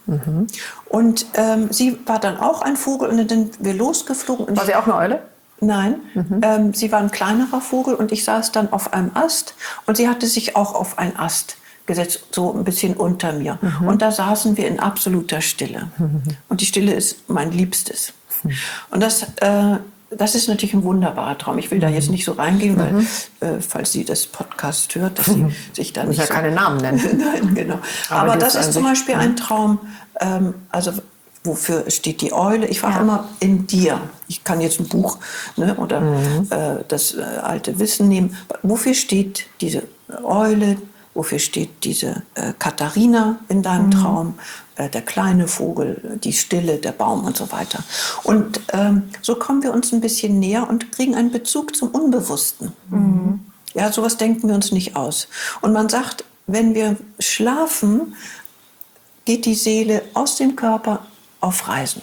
Und sie war dann auch ein Vogel und dann sind wir losgeflogen. Und War sie auch eine Eule? Nein, sie war ein kleinerer Vogel und ich saß dann auf einem Ast und sie hatte sich auch auf einen Ast gesetzt, so ein bisschen unter mir. Und da saßen wir in absoluter Stille. Und die Stille ist mein Liebstes. Und das ist natürlich ein wunderbarer Traum. Ich will da jetzt nicht so reingehen, weil, falls sie das Podcast hört, dass sie sich da nicht ja so... keine Namen nennen. Nein, genau. Aber das ist zum Beispiel ein Traum, also wofür steht die Eule? Ich war immer in dir. Ich kann jetzt ein Buch oder das alte Wissen nehmen. Wofür steht diese Eule? Wofür steht diese Katharina in deinem Traum? Der kleine Vogel, die Stille, der Baum und so weiter. Und so kommen wir uns ein bisschen näher und kriegen einen Bezug zum Unbewussten. Ja, sowas denken wir uns nicht aus. Und man sagt, wenn wir schlafen, geht die Seele aus dem Körper auf Reisen.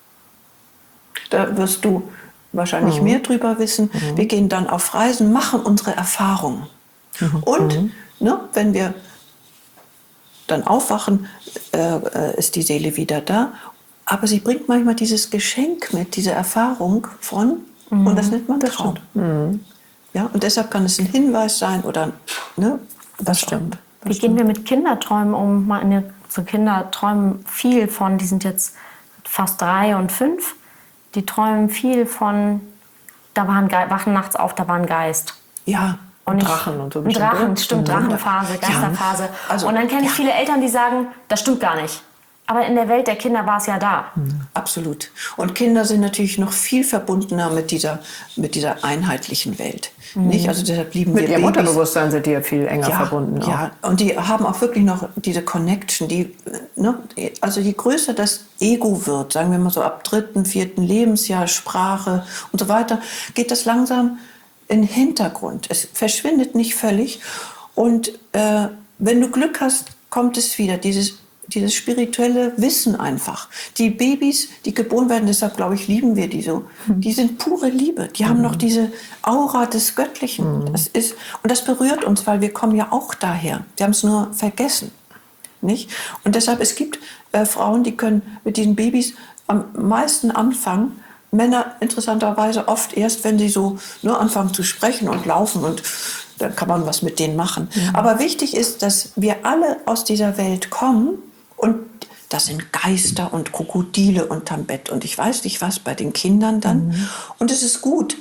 Da wirst du wahrscheinlich mehr drüber wissen. Wir gehen dann auf Reisen, machen unsere Erfahrungen. Und wenn wir dann aufwachen, ist die Seele wieder da. Aber sie bringt manchmal dieses Geschenk mit, diese Erfahrung von, und das nennt man Traum. Ja, und deshalb kann es ein Hinweis sein oder Das stimmt. Wie gehen wir mit Kinderträumen um? So Kinder träumen viel von, die sind jetzt fast 3 und 5, die träumen viel von, wachen nachts auf, da war ein Geist. Ja. Und Drachen und so. Drachen, stimmt, Drachenphase, Geisterphase. Ja, also, und dann kenne ich viele Eltern, die sagen, das stimmt gar nicht. Aber in der Welt der Kinder war es ja da. Absolut. Und Kinder sind natürlich noch viel verbundener mit dieser einheitlichen Welt. Nicht? Also deshalb lieben wir Mit ihrem Babys. Unterbewusstsein sind die ja viel enger verbunden. Auch. Ja, und die haben auch wirklich noch diese Connection. Also je größer das Ego wird, sagen wir mal so ab 3., 4. Lebensjahr, Sprache und so weiter, geht das langsam in den Hintergrund. Es verschwindet nicht völlig. Und wenn du Glück hast, kommt es wieder, dieses spirituelle Wissen einfach. Die Babys, die geboren werden, deshalb glaube ich, lieben wir die so, die sind pure Liebe. Die haben noch diese Aura des Göttlichen. Und das berührt uns, weil wir kommen ja auch daher. Wir haben es nur vergessen. Nicht? Und deshalb, es gibt Frauen, die können mit diesen Babys am meisten anfangen. Männer interessanterweise oft erst, wenn sie so anfangen zu sprechen und laufen und dann kann man was mit denen machen. Aber wichtig ist, dass wir alle aus dieser Welt kommen und das sind Geister und Krokodile unterm Bett und ich weiß nicht was bei den Kindern dann. Und es ist gut,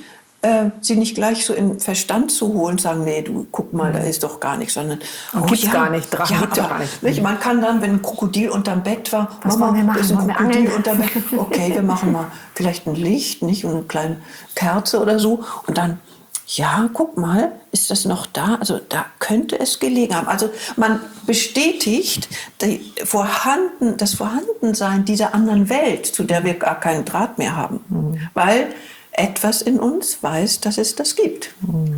sie nicht gleich so in Verstand zu holen, sagen, nee, du guck mal, da ist doch gar nichts, sondern gibt's gar nicht, Drachen gibt's doch gar nicht. Man kann dann, wenn ein Krokodil unterm Bett war, was wollen wir machen? ist ein Wollen wir Krokodil angeln? unterm Bett. Okay, wir machen mal vielleicht ein Licht, nicht, und eine kleine Kerze oder so, und dann, ja, guck mal, ist das noch da? Also da könnte es gelegen haben. Also man bestätigt das Vorhandensein dieser anderen Welt, zu der wir gar keinen Draht mehr haben, weil etwas in uns weiß, dass es das gibt.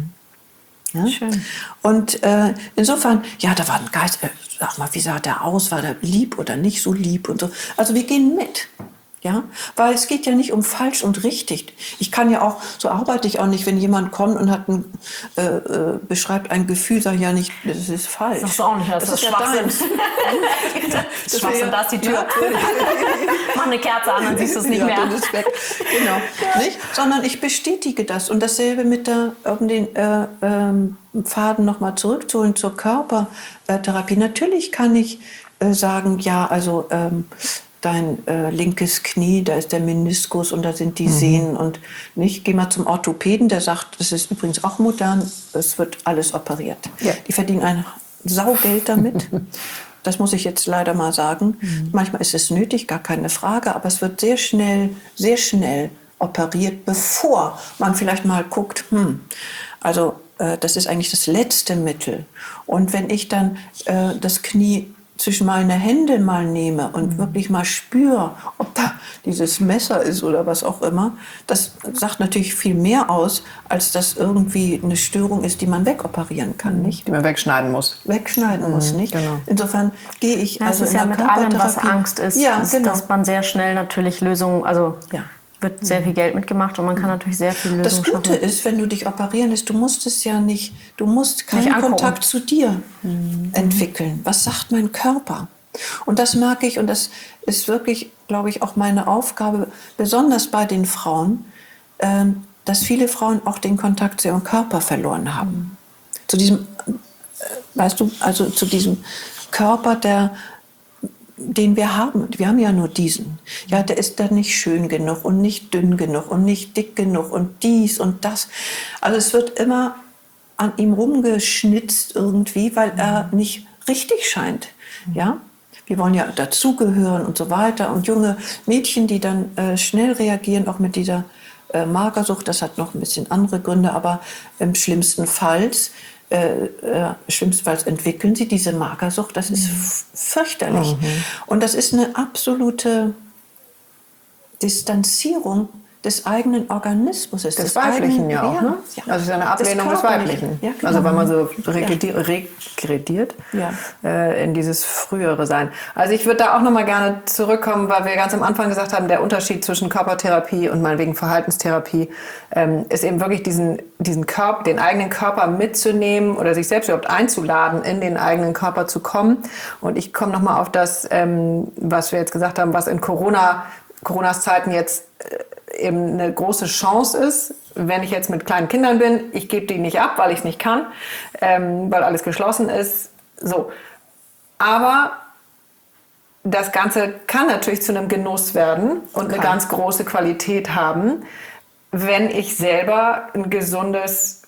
Ja? Schön. Und insofern, ja, da war ein Geist, sag mal, wie sah der aus? War der lieb oder nicht so lieb und so? Also wir gehen mit. Ja, weil es geht ja nicht um falsch und richtig. Ich kann ja auch, so arbeite ich auch nicht, wenn jemand kommt und hat beschreibt ein Gefühl, sage ich ja nicht, das ist falsch. Das ist auch nicht, das ist ja Schwachsinn. Das Schwachsinn, da ist die Tür. Mach eine Kerze an, dann siehst du es nicht mehr. Dann ist weg. Genau. Nicht? Sondern ich bestätige das. Und dasselbe mit um den Faden nochmal zurückzuholen zur Körpertherapie. Natürlich kann ich sagen, ja, also dein linkes Knie, da ist der Meniskus und da sind die Sehnen und nicht. Geh mal zum Orthopäden, der sagt, das ist übrigens auch modern, es wird alles operiert. Ja. Die verdienen ein Saugeld damit. Das muss ich jetzt leider mal sagen. Manchmal ist es nötig, gar keine Frage, aber es wird sehr schnell operiert, bevor man vielleicht mal guckt, also das ist eigentlich das letzte Mittel. Und wenn ich dann das Knie zwischen meine Hände mal nehme und wirklich mal spüre, ob da dieses Messer ist oder was auch immer, das sagt natürlich viel mehr aus, als dass irgendwie eine Störung ist, die man wegoperieren kann, nicht? Die man wegschneiden muss. Wegschneiden muss, nicht? Genau. Insofern gehe ich Das also ist in ja der mit allem, was Körpertherapie- Angst ist, ja, ist genau. dass man sehr schnell natürlich Lösungen, also wird sehr viel Geld mitgemacht und man kann natürlich sehr viel Das Lösungen Gute schaffen. ist, wenn du dich operieren lässt, du musst es ja nicht, du musst keinen angucken. Kontakt zu dir entwickeln. Was sagt mein Körper? Und das merke ich, und das ist wirklich, glaube ich, auch meine Aufgabe, besonders bei den Frauen, dass viele Frauen auch den Kontakt zu ihrem Körper verloren haben. Zu diesem, weißt du, also zu diesem Körper, den wir haben. Wir haben ja nur diesen. Ja, der ist dann nicht schön genug und nicht dünn genug und nicht dick genug und dies und das. Also es wird immer an ihm rumgeschnitzt irgendwie, weil er nicht richtig scheint. Ja? Wir wollen ja dazugehören und so weiter. Und junge Mädchen, die dann schnell reagieren, auch mit dieser Magersucht, das hat noch ein bisschen andere Gründe, aber im schlimmstenfalls entwickeln sie diese Magersucht. Das ist fürchterlich. Und das ist eine absolute Distanzierung des eigenen Organismus. Des Weiblichen ja auch, ne? Ja. Also es ist eine Ablehnung des Weiblichen. Ja, genau. Also wenn man so regrediert in dieses frühere Sein. Also ich würde da auch nochmal gerne zurückkommen, weil wir ganz am Anfang gesagt haben, der Unterschied zwischen Körpertherapie und meinetwegen Verhaltenstherapie ist eben wirklich diesen Körper, den eigenen Körper mitzunehmen oder sich selbst überhaupt einzuladen, in den eigenen Körper zu kommen. Und ich komme nochmal auf das, was wir jetzt gesagt haben, was in Coronas Zeiten jetzt eben eine große Chance ist, wenn ich jetzt mit kleinen Kindern bin, ich gebe die nicht ab, weil ich es nicht kann, weil alles geschlossen ist. So. Aber das Ganze kann natürlich zu einem Genuss werden und eine ganz große Qualität haben, wenn ich selber ein gesundes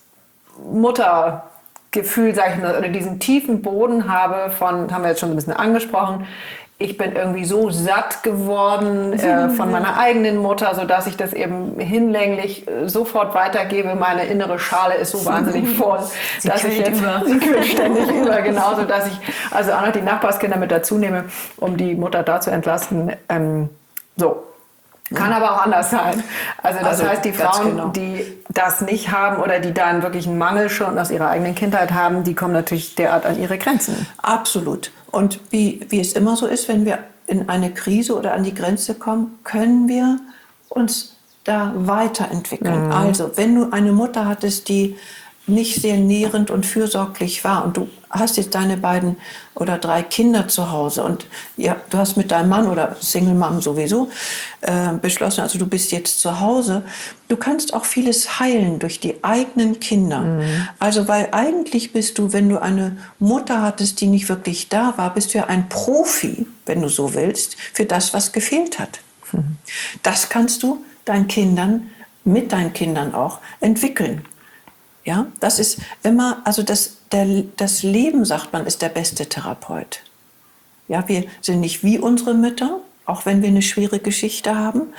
Muttergefühl, sag ich mal, oder diesen tiefen Boden habe von, haben wir jetzt schon ein bisschen angesprochen, ich bin irgendwie so satt geworden von meiner eigenen Mutter, sodass ich das eben hinlänglich sofort weitergebe. Meine innere Schale ist so wahnsinnig voll, dass ich jetzt sie quillt ständig über, genauso, dass ich also auch noch die Nachbarskinder mit dazu nehme, um die Mutter da zu entlasten. So. Kann aber auch anders sein. Also das heißt, die Frauen, die das nicht haben oder die da wirklich einen Mangel schon aus ihrer eigenen Kindheit haben, die kommen natürlich derart an ihre Grenzen. Absolut. Und wie es immer so ist, wenn wir in eine Krise oder an die Grenze kommen, können wir uns da weiterentwickeln. Also wenn du eine Mutter hattest, die nicht sehr nährend und fürsorglich war und du hast jetzt deine 2 oder 3 Kinder zu Hause und ja, du hast mit deinem Mann oder Single Mom sowieso beschlossen, also du bist jetzt zu Hause, du kannst auch vieles heilen durch die eigenen Kinder. Also weil eigentlich bist du, wenn du eine Mutter hattest, die nicht wirklich da war, bist du ja ein Profi, wenn du so willst, für das, was gefehlt hat. Das kannst du deinen Kindern mit deinen Kindern auch entwickeln. Ja, das ist immer, also das Leben, sagt man, ist der beste Therapeut. Ja, wir sind nicht wie unsere Mütter, auch wenn wir eine schwere Geschichte haben.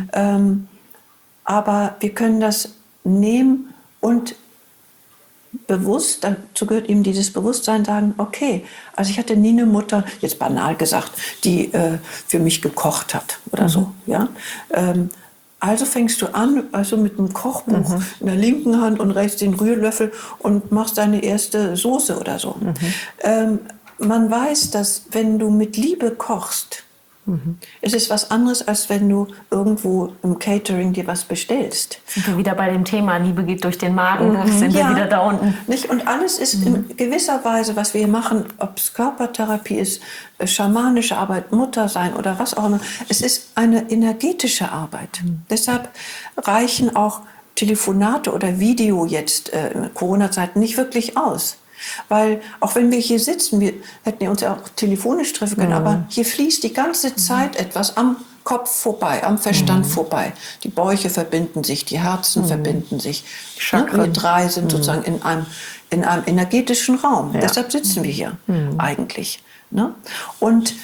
Aber wir können das nehmen und bewusst, dazu gehört eben dieses Bewusstsein, sagen, okay, also ich hatte nie eine Mutter, jetzt banal gesagt, die für mich gekocht hat oder so. Ja? Also fängst du an, also mit einem Kochbuch in der linken Hand und rechts den Rührlöffel und machst deine erste Soße oder so. Man weiß, dass wenn du mit Liebe kochst, es ist was anderes, als wenn du irgendwo im Catering dir was bestellst. Sind wir wieder bei dem Thema, Liebe geht durch den Magen, sind wir wieder da unten. Nicht? Und alles ist in gewisser Weise, was wir hier machen, ob es Körpertherapie ist, schamanische Arbeit, Mutter sein oder was auch immer, es ist eine energetische Arbeit. Deshalb reichen auch Telefonate oder Video jetzt in Corona-Zeiten nicht wirklich aus. Weil auch wenn wir hier sitzen, wir hätten ja uns ja auch telefonisch treffen können, aber hier fließt die ganze Zeit etwas am Kopf vorbei, am Verstand vorbei. Die Bäuche verbinden sich, die Herzen verbinden sich. Chakren. Wir drei sind sozusagen in einem energetischen Raum. Ja. Deshalb sitzen wir hier eigentlich. Ne? Und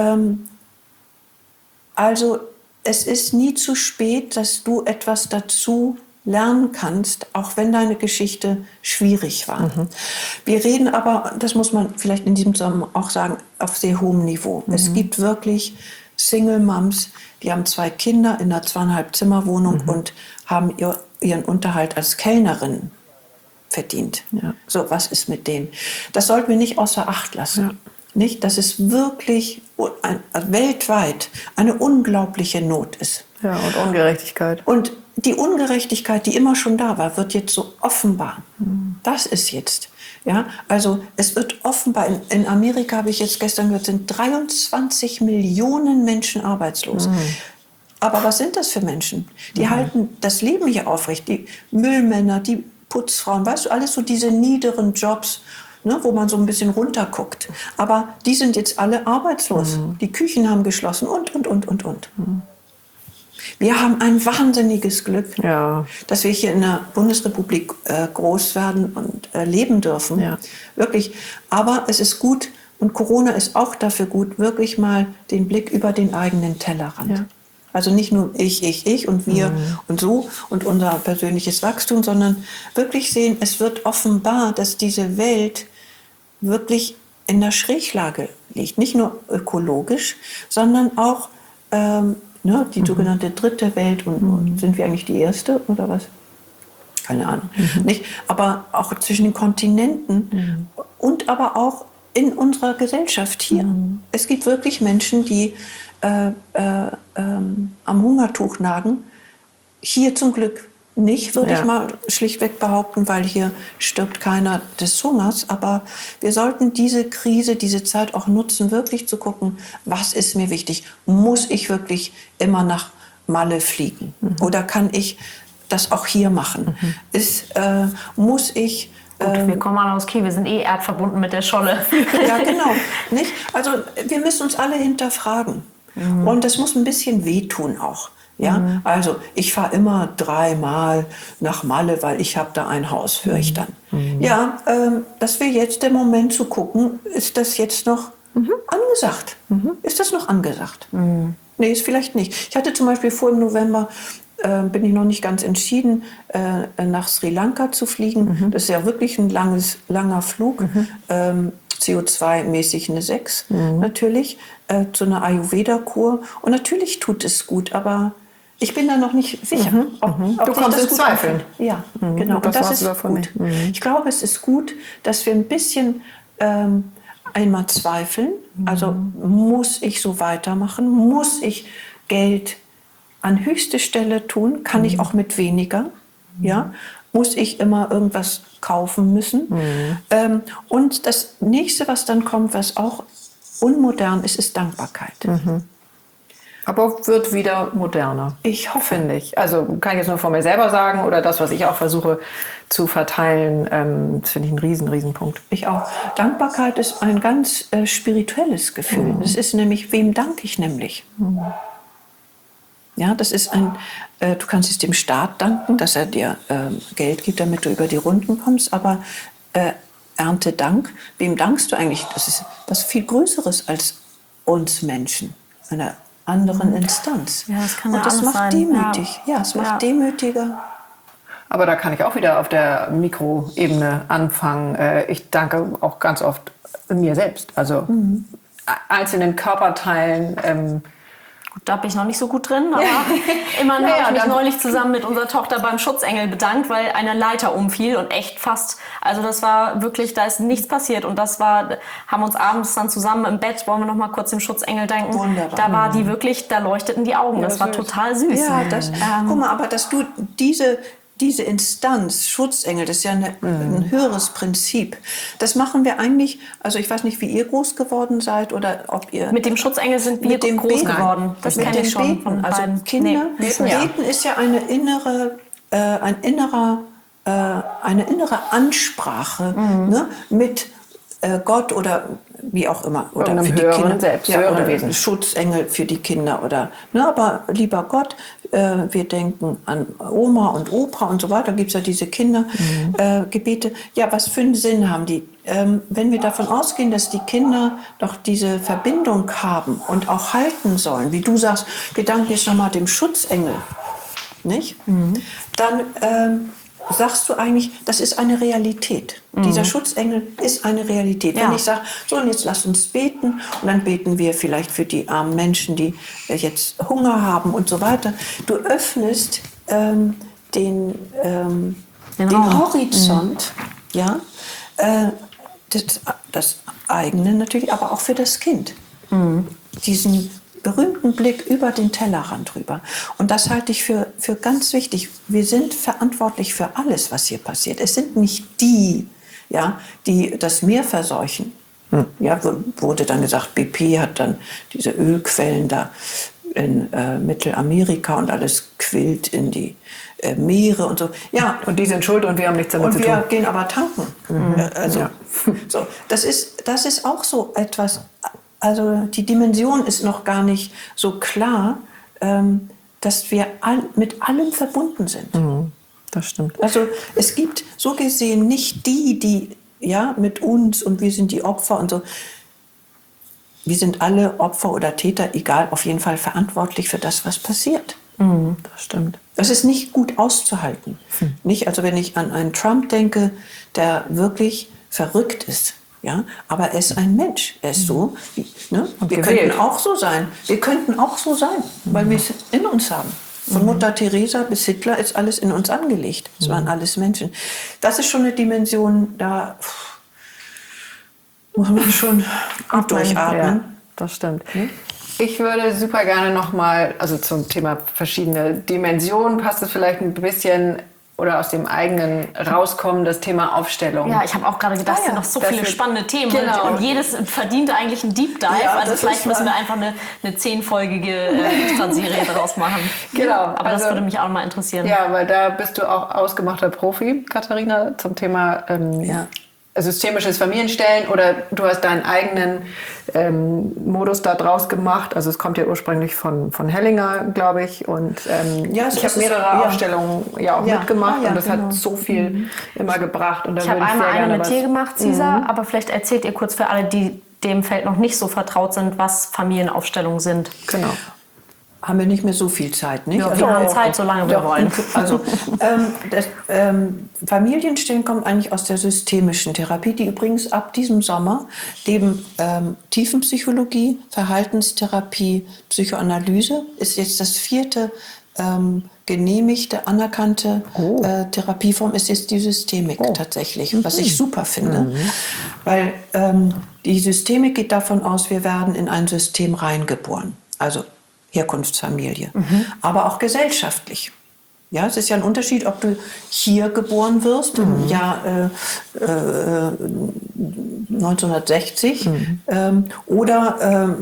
also es ist nie zu spät, dass du etwas dazu lernen kannst, auch wenn deine Geschichte schwierig war. Wir reden aber, das muss man vielleicht in diesem Zusammenhang auch sagen, auf sehr hohem Niveau. Es gibt wirklich Single Moms, die haben 2 Kinder in einer 2,5 Zimmerwohnung und haben ihren Unterhalt als Kellnerin verdient. Ja. So, was ist mit denen? Das sollten wir nicht außer Acht lassen. Ja. Nicht, dass es wirklich weltweit eine unglaubliche Not ist. Ja, und Ungerechtigkeit. Und die Ungerechtigkeit, die immer schon da war, wird jetzt so offenbar. Das ist jetzt. Ja, also es wird offenbar. In Amerika, habe ich jetzt gestern gehört, sind 23 Millionen Menschen arbeitslos. Aber was sind das für Menschen? Die halten das Leben hier aufrecht. Die Müllmänner, die Putzfrauen, weißt du, alles so diese niederen Jobs, ne, wo man so ein bisschen runterguckt. Aber die sind jetzt alle arbeitslos. Die Küchen haben geschlossen und. Wir haben ein wahnsinniges Glück, dass wir hier in der Bundesrepublik groß werden und leben dürfen. Ja. Wirklich. Aber es ist gut, und Corona ist auch dafür gut, wirklich mal den Blick über den eigenen Tellerrand. Ja. Also nicht nur ich und wir und so und unser persönliches Wachstum, sondern wirklich sehen, es wird offenbar, dass diese Welt wirklich in der Schräglage liegt. Nicht nur ökologisch, sondern auch die sogenannte dritte Welt. Und sind wir eigentlich die erste oder was? Keine Ahnung. Nicht? Aber auch zwischen den Kontinenten und aber auch in unserer Gesellschaft hier. Es gibt wirklich Menschen, die am Hungertuch nagen. Hier zum Glück nicht, würde ich mal schlichtweg behaupten, weil hier stirbt keiner des Hungers. Aber wir sollten diese Krise, diese Zeit auch nutzen, wirklich zu gucken, was ist mir wichtig? Muss ich wirklich immer nach Malle fliegen? Oder kann ich das auch hier machen? Muss ich... Gut, wir kommen alle aus Kiel, wir sind erdverbunden mit der Scholle. Ja, genau. Nicht? Also wir müssen uns alle hinterfragen. Und das muss ein bisschen wehtun auch. Ja, also ich fahre immer 3-mal nach Malle, weil ich habe da ein Haus, höre ich dann. Ja, das wäre jetzt der Moment zu gucken, ist das jetzt noch angesagt? Ist das noch angesagt? Nee, ist vielleicht nicht. Ich hatte zum Beispiel vor im November, bin ich noch nicht ganz entschieden, nach Sri Lanka zu fliegen. Das ist ja wirklich ein langer Flug. CO2-mäßig eine 6 natürlich, zu einer Ayurveda-Kur. Und natürlich tut es gut, aber ich bin da noch nicht sicher. Ob du kommst in Zweifeln. Ja, genau. Und das ist gut. Ich glaube, es ist gut, dass wir ein bisschen einmal zweifeln. Also muss ich so weitermachen? Muss ich Geld an höchste Stelle tun? Kann ich auch mit weniger? Ja? Muss ich immer irgendwas kaufen müssen? Und das nächste, was dann kommt, was auch unmodern ist, ist Dankbarkeit. Aber wird wieder moderner. Ich hoffe. Finde ich. Also kann ich jetzt nur von mir selber sagen oder das, was ich auch versuche zu verteilen, das finde ich einen riesen Punkt. Ich auch. Dankbarkeit ist ein ganz spirituelles Gefühl. Es ist nämlich, wem danke ich nämlich? Ja, das ist du kannst es dem Staat danken, dass er dir Geld gibt, damit du über die Runden kommst, aber Erntedank, wem dankst du eigentlich? Das ist was viel Größeres als uns Menschen, einer anderen Instanz. Ja, das kann und ja das alles macht sein. demütig. Ja, es macht demütiger. Aber da kann ich auch wieder auf der Mikroebene anfangen. Ich danke auch ganz oft mir selbst, also einzelnen Körperteilen. Da bin ich noch nicht so gut drin, aber immerhin habe ich mich neulich zusammen mit unserer Tochter beim Schutzengel bedankt, weil eine Leiter umfiel und echt fast, also das war wirklich, da ist nichts passiert und haben uns abends dann zusammen im Bett, wollen wir noch mal kurz dem Schutzengel danken. Wunderbar. Da war die wirklich, da leuchteten die Augen, das war total süß. Ja, guck mal, aber dass du diese Instanz, Schutzengel, das ist ja ein höheres Prinzip. Das machen wir eigentlich, also ich weiß nicht, wie ihr groß geworden seid oder ob ihr... Mit dem Schutzengel sind wir groß geworden. Das kenne ich schon von also beiden. Kinder, Beten ist ja eine innere Ansprache ne, mit Gott oder wie auch immer. Oder für die Kinder. Selbst, oder Wesen. Schutzengel für die Kinder. Oder, ne, aber lieber Gott, wir denken an Oma und Opa und so weiter. Da gibt es ja diese Kindergebete. Ja, was für einen Sinn haben die? Wenn wir davon ausgehen, dass die Kinder doch diese Verbindung haben und auch halten sollen, wie du sagst, wir danken jetzt nochmal dem Schutzengel, nicht? Dann sagst du eigentlich, das ist eine Realität. Dieser Schutzengel ist eine Realität. Wenn ich sage, so und jetzt lass uns beten und dann beten wir vielleicht für die armen Menschen, die jetzt Hunger haben und so weiter. Du öffnest den Horizont, ja, das eigene natürlich, aber auch für das Kind. Diesen berühmten Blick über den Tellerrand rüber. Und das halte ich für ganz wichtig. Wir sind verantwortlich für alles, was hier passiert. Es sind nicht die, ja, die das Meer verseuchen. Ja, wurde dann gesagt, BP hat dann diese Ölquellen da in Mittelamerika und alles quillt in die Meere und so. Ja, und die sind schuld und wir haben nichts damit zu tun. Und wir gehen aber tanken. Also, so, das ist auch so etwas. Also die Dimension ist noch gar nicht so klar, dass wir mit allem verbunden sind. Das stimmt. Also es gibt so gesehen nicht die ja mit uns und wir sind die Opfer und so. Wir sind alle Opfer oder Täter, egal, auf jeden Fall verantwortlich für das, was passiert. Das stimmt. Das ist nicht gut auszuhalten. Nicht, also wenn ich an einen Trump denke, der wirklich verrückt ist. Ja, aber er ist ein Mensch. Er ist so. Ne? Wir könnten auch so sein. Wir könnten auch so sein, weil wir es in uns haben. Von Mutter Teresa bis Hitler ist alles in uns angelegt. Es waren alles Menschen. Das ist schon eine Dimension, da muss man schon gut durchatmen. Ja, das stimmt. Ich würde super gerne nochmal, also zum Thema verschiedene Dimensionen, passt es vielleicht ein bisschen oder aus dem eigenen rauskommen, das Thema Aufstellung. Ja, ich habe auch gerade gedacht, es sind noch so viele spannende Themen. Genau. Und jedes verdient eigentlich einen Deep Dive. Ja, also vielleicht müssen wir einfach eine 10-folgige Serie daraus machen. Genau. Aber das würde mich auch mal interessieren. Ja, weil da bist du auch ausgemachter Profi, Katharina, zum Thema systemisches Familienstellen, oder du hast deinen eigenen Modus da draus gemacht. Also es kommt ja ursprünglich von Hellinger, glaube ich. Und ich habe mehrere Aufstellungen mitgemacht und das hat so viel immer gebracht. Und ich habe einmal eine mit dir gemacht, Cesar, aber vielleicht erzählt ihr kurz für alle, die dem Feld noch nicht so vertraut sind, was Familienaufstellungen sind. Genau. Haben wir nicht mehr so viel Zeit, nicht? Ja, wir haben Zeit, solange wir wollen. Also Familienstellen kommt eigentlich aus der systemischen Therapie, die übrigens ab diesem Sommer neben Tiefenpsychologie, Verhaltenstherapie, Psychoanalyse ist jetzt das 4. genehmigte, anerkannte Therapieform ist jetzt die Systemik tatsächlich, was ich super finde. Weil die Systemik geht davon aus, wir werden in ein System reingeboren. Also Herkunftsfamilie, aber auch gesellschaftlich. Ja, es ist ja ein Unterschied, ob du hier geboren wirst im Jahr 1960 oder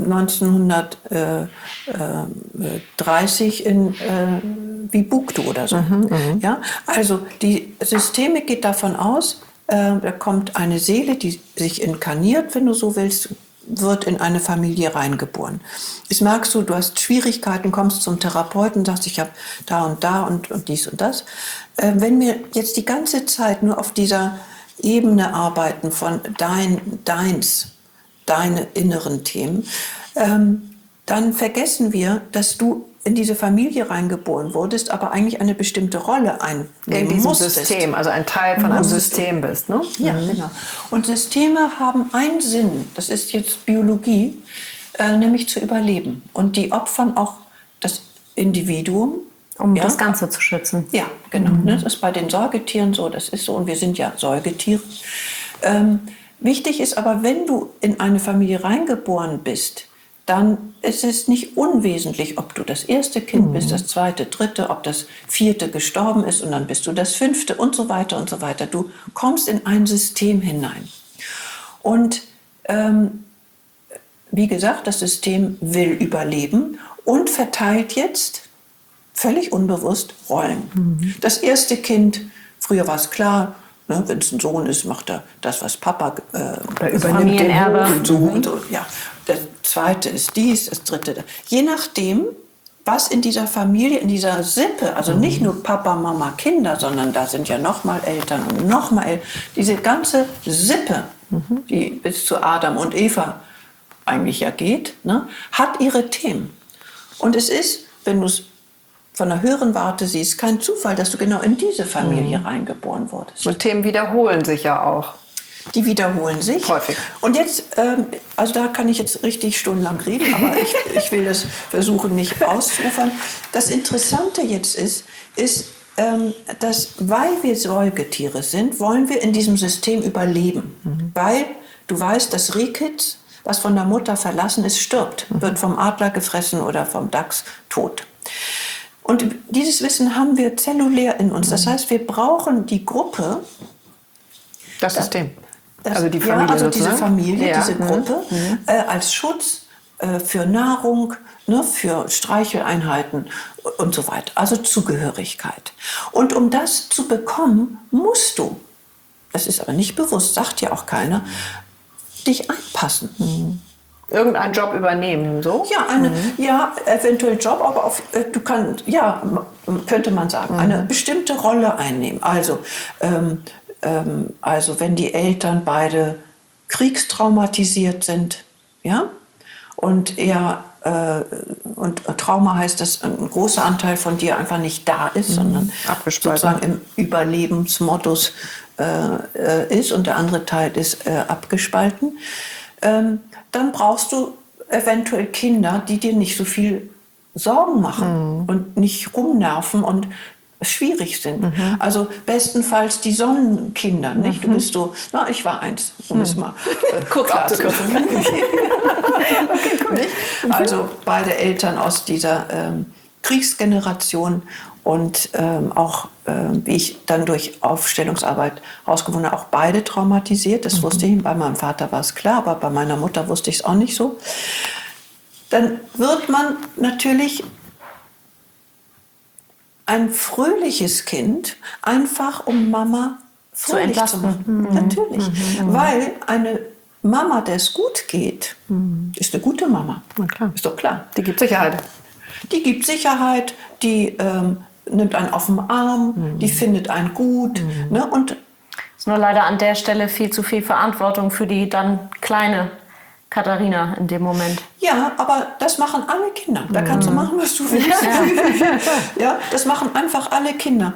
1930 in Wimbuktu oder so. Ja, also die Systemik geht davon aus, da kommt eine Seele, die sich inkarniert, wenn du so willst, wird in eine Familie reingeboren. Jetzt merkst du, du hast Schwierigkeiten, kommst zum Therapeuten, sagst, ich habe da und dies und das. Wenn wir jetzt die ganze Zeit nur auf dieser Ebene arbeiten von deine inneren Themen, dann vergessen wir, dass du in diese Familie reingeboren wurdest, aber eigentlich eine bestimmte Rolle einnehmen in diesem musstest. System, also ein Teil von einem System bist, ne? Ja, genau. Und Systeme haben einen Sinn, das ist jetzt Biologie, nämlich zu überleben. Und die opfern auch das Individuum. Um das Ganze zu schützen. Ja, genau. Das ist bei den Säugetieren so, das ist so. Und wir sind ja Säugetiere. Wichtig ist aber, wenn du in eine Familie reingeboren bist, dann ist es nicht unwesentlich, ob du das erste Kind bist, das zweite, dritte, ob das vierte gestorben ist und dann bist du das fünfte und so weiter und so weiter. Du kommst in ein System hinein. Und wie gesagt, das System will überleben und verteilt jetzt völlig unbewusst Rollen. Das erste Kind, früher war es klar, ne, wenn es ein Sohn ist, macht er das, was Papa übernimmt, den Hof und so und so. Ja. Der zweite ist dies, das dritte das. Je nachdem, was in dieser Familie, in dieser Sippe, also nicht nur Papa, Mama, Kinder, sondern da sind ja nochmal Eltern und nochmal Eltern. Diese ganze Sippe, die bis zu Adam und Eva eigentlich ja geht, ne, hat ihre Themen. Und es ist, wenn du es von der höheren Warte siehst, kein Zufall, dass du genau in diese Familie reingeboren wurdest. Und Themen wiederholen sich ja auch. Die wiederholen sich. Häufig. Und jetzt, also da kann ich jetzt richtig stundenlang reden, aber ich will das versuchen, nicht auszuufern. Das Interessante jetzt ist, dass, weil wir Säugetiere sind, wollen wir in diesem System überleben. Weil du weißt, das Rehkitz, was von der Mutter verlassen ist, stirbt, wird vom Adler gefressen oder vom Dachs tot. Und dieses Wissen haben wir zellulär in uns. Das heißt, wir brauchen die Gruppe. Das System. Also die Familie. Ja, also sozusagen. diese Familie, Ja. diese Gruppe als Schutz für Nahrung, ne, für Streicheleinheiten und so weiter. Also Zugehörigkeit. Und um das zu bekommen, musst du, das ist aber nicht bewusst, sagt ja auch keiner, dich anpassen. Irgendeinen Job übernehmen, so? Ja, ja, eventuell Job, aber du kannst, ja, könnte man sagen, eine bestimmte Rolle einnehmen. Also wenn die Eltern beide kriegstraumatisiert sind, ja, und Trauma heißt, dass ein großer Anteil von dir einfach nicht da ist, sondern sozusagen im Überlebensmodus ist und der andere Teil ist abgespalten. Dann brauchst du eventuell Kinder, die dir nicht so viel Sorgen machen und nicht rumnerven und schwierig sind. Also bestenfalls die Sonnenkinder, nicht? Du bist so, na, ich war eins, um es mal kurz abzukürzen. Also beide Eltern aus dieser Kriegsgeneration und auch, wie ich dann durch Aufstellungsarbeit herausgefunden habe, auch beide traumatisiert. Das wusste ich, bei meinem Vater war es klar, aber bei meiner Mutter wusste ich es auch nicht so. Dann wird man natürlich ein fröhliches Kind, einfach um Mama fröhlich zu machen. Natürlich. Weil eine Mama, der es gut geht, ist eine gute Mama. Na klar. Ist doch klar. Die gibt Sicherheit. Die gibt Sicherheit, die nimmt einen auf den Arm, die findet einen gut. Ne? Und ist nur leider an der Stelle viel zu viel Verantwortung für die dann kleine Katharina in dem Moment. ja, aber das machen alle Kinder. Da kannst du machen, was du willst. Ja, das machen einfach alle Kinder.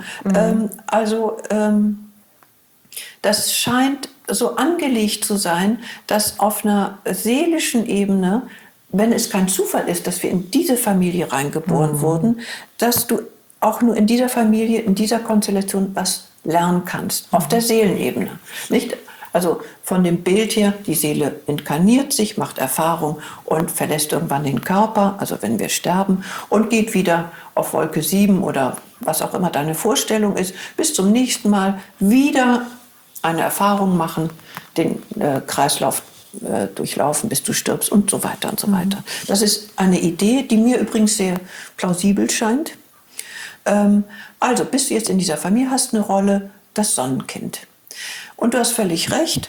Das scheint so angelegt zu sein, dass auf einer seelischen Ebene, wenn es kein Zufall ist, dass wir in diese Familie reingeboren wurden, dass du auch nur in dieser Familie, in dieser Konstellation was lernen kannst. Auf der Seelenebene. Nicht? Also von dem Bild her, die Seele inkarniert sich, macht Erfahrung und verlässt irgendwann den Körper, also wenn wir sterben, und geht wieder auf Wolke 7 oder was auch immer deine Vorstellung ist, bis zum nächsten Mal wieder eine Erfahrung machen, den Kreislauf durchlaufen, bis du stirbst und so weiter und so weiter. Das ist eine Idee, die mir übrigens sehr plausibel scheint. Also bist du jetzt in dieser Familie, hast eine Rolle, das Sonnenkind. Und du hast völlig recht,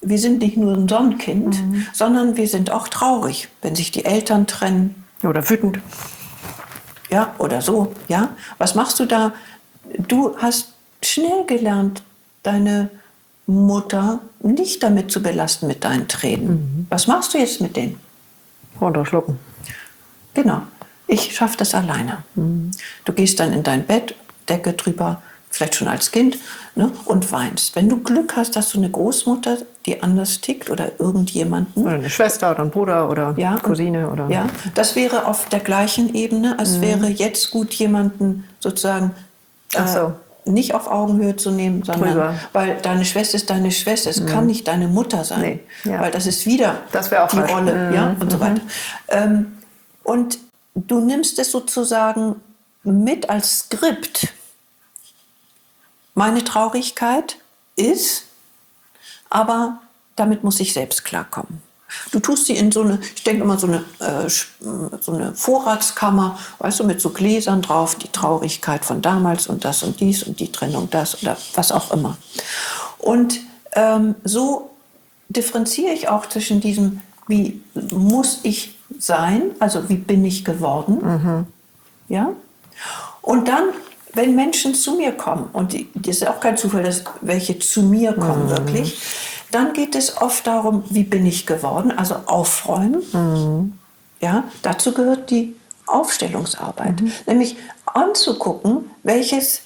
wir sind nicht nur ein Sonnenkind, sondern wir sind auch traurig, wenn sich die Eltern trennen. Oder wütend. Ja, oder so, ja. Was machst du da? Du hast schnell gelernt, deine Mutter nicht damit zu belasten mit deinen Tränen. Was machst du jetzt mit denen? Runterschlucken. Genau. Ich schaffe das alleine. Du gehst dann in dein Bett, Decke drüber, vielleicht schon als Kind, ne, und weinst. Wenn du Glück hast, hast du eine Großmutter, die anders tickt oder irgendjemanden. Oder eine Schwester oder ein Bruder oder Ja, Cousine. Oder ja, das wäre auf der gleichen Ebene. Es wäre jetzt gut, jemanden sozusagen Ach so. nicht auf Augenhöhe zu nehmen, sondern Drüber. weil deine Schwester ist deine Schwester. Es kann nicht deine Mutter sein, Nee, ja. weil das ist wieder Das wäre auch die falsch. Rolle, ja, und so weiter. Und du nimmst es sozusagen mit als Skript. Meine Traurigkeit ist, aber damit muss ich selbst klarkommen. Du tust sie in so eine, ich denke immer so eine Vorratskammer, weißt du, mit so Gläsern drauf, die Traurigkeit von damals und das und dies und die Trennung das oder was auch immer. Und so differenziere ich auch zwischen diesem, wie muss ich sein, also wie bin ich geworden, ja, und dann, wenn Menschen zu mir kommen, und das ist auch kein Zufall, dass welche zu mir kommen wirklich, dann geht es oft darum, wie bin ich geworden, also aufräumen. Ja, dazu gehört die Aufstellungsarbeit, nämlich anzugucken, welches,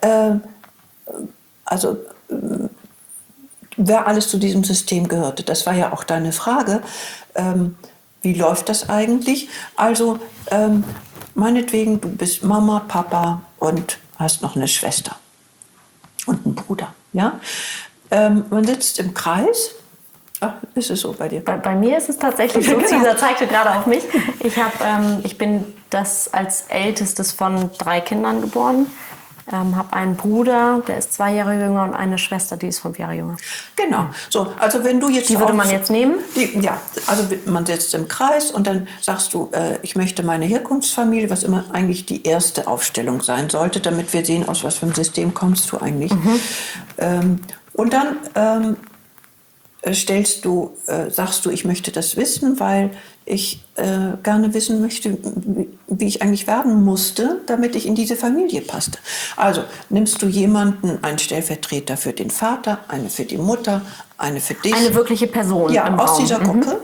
wer alles zu diesem System gehörte. Das war ja auch deine Frage. Wie läuft das eigentlich? Also meinetwegen, du bist Mama, Papa und hast noch eine Schwester und einen Bruder. Ja? Man sitzt im Kreis. Ach, ist es so bei dir? Bei mir ist es tatsächlich so, Cesar zeigte gerade auf mich. Ich bin das als ältestes von 3 Kindern geboren. Habe einen Bruder, der ist 2 Jahre jünger und eine Schwester, die ist 5 Jahre jünger. Genau. So, also wenn du jetzt Die würde man jetzt nehmen? Ja, also man sitzt im Kreis und dann sagst du, ich möchte meine Herkunftsfamilie, was immer eigentlich die erste Aufstellung sein sollte, damit wir sehen, aus was für einem System kommst du eigentlich. Und dann sagst du, ich möchte das wissen, weil ich gerne wissen möchte, wie ich eigentlich werden musste, damit ich in diese Familie passte. Also nimmst du jemanden, einen Stellvertreter für den Vater, eine für die Mutter, eine für dich. Eine wirkliche Person Ja, im aus Raum. dieser Gruppe.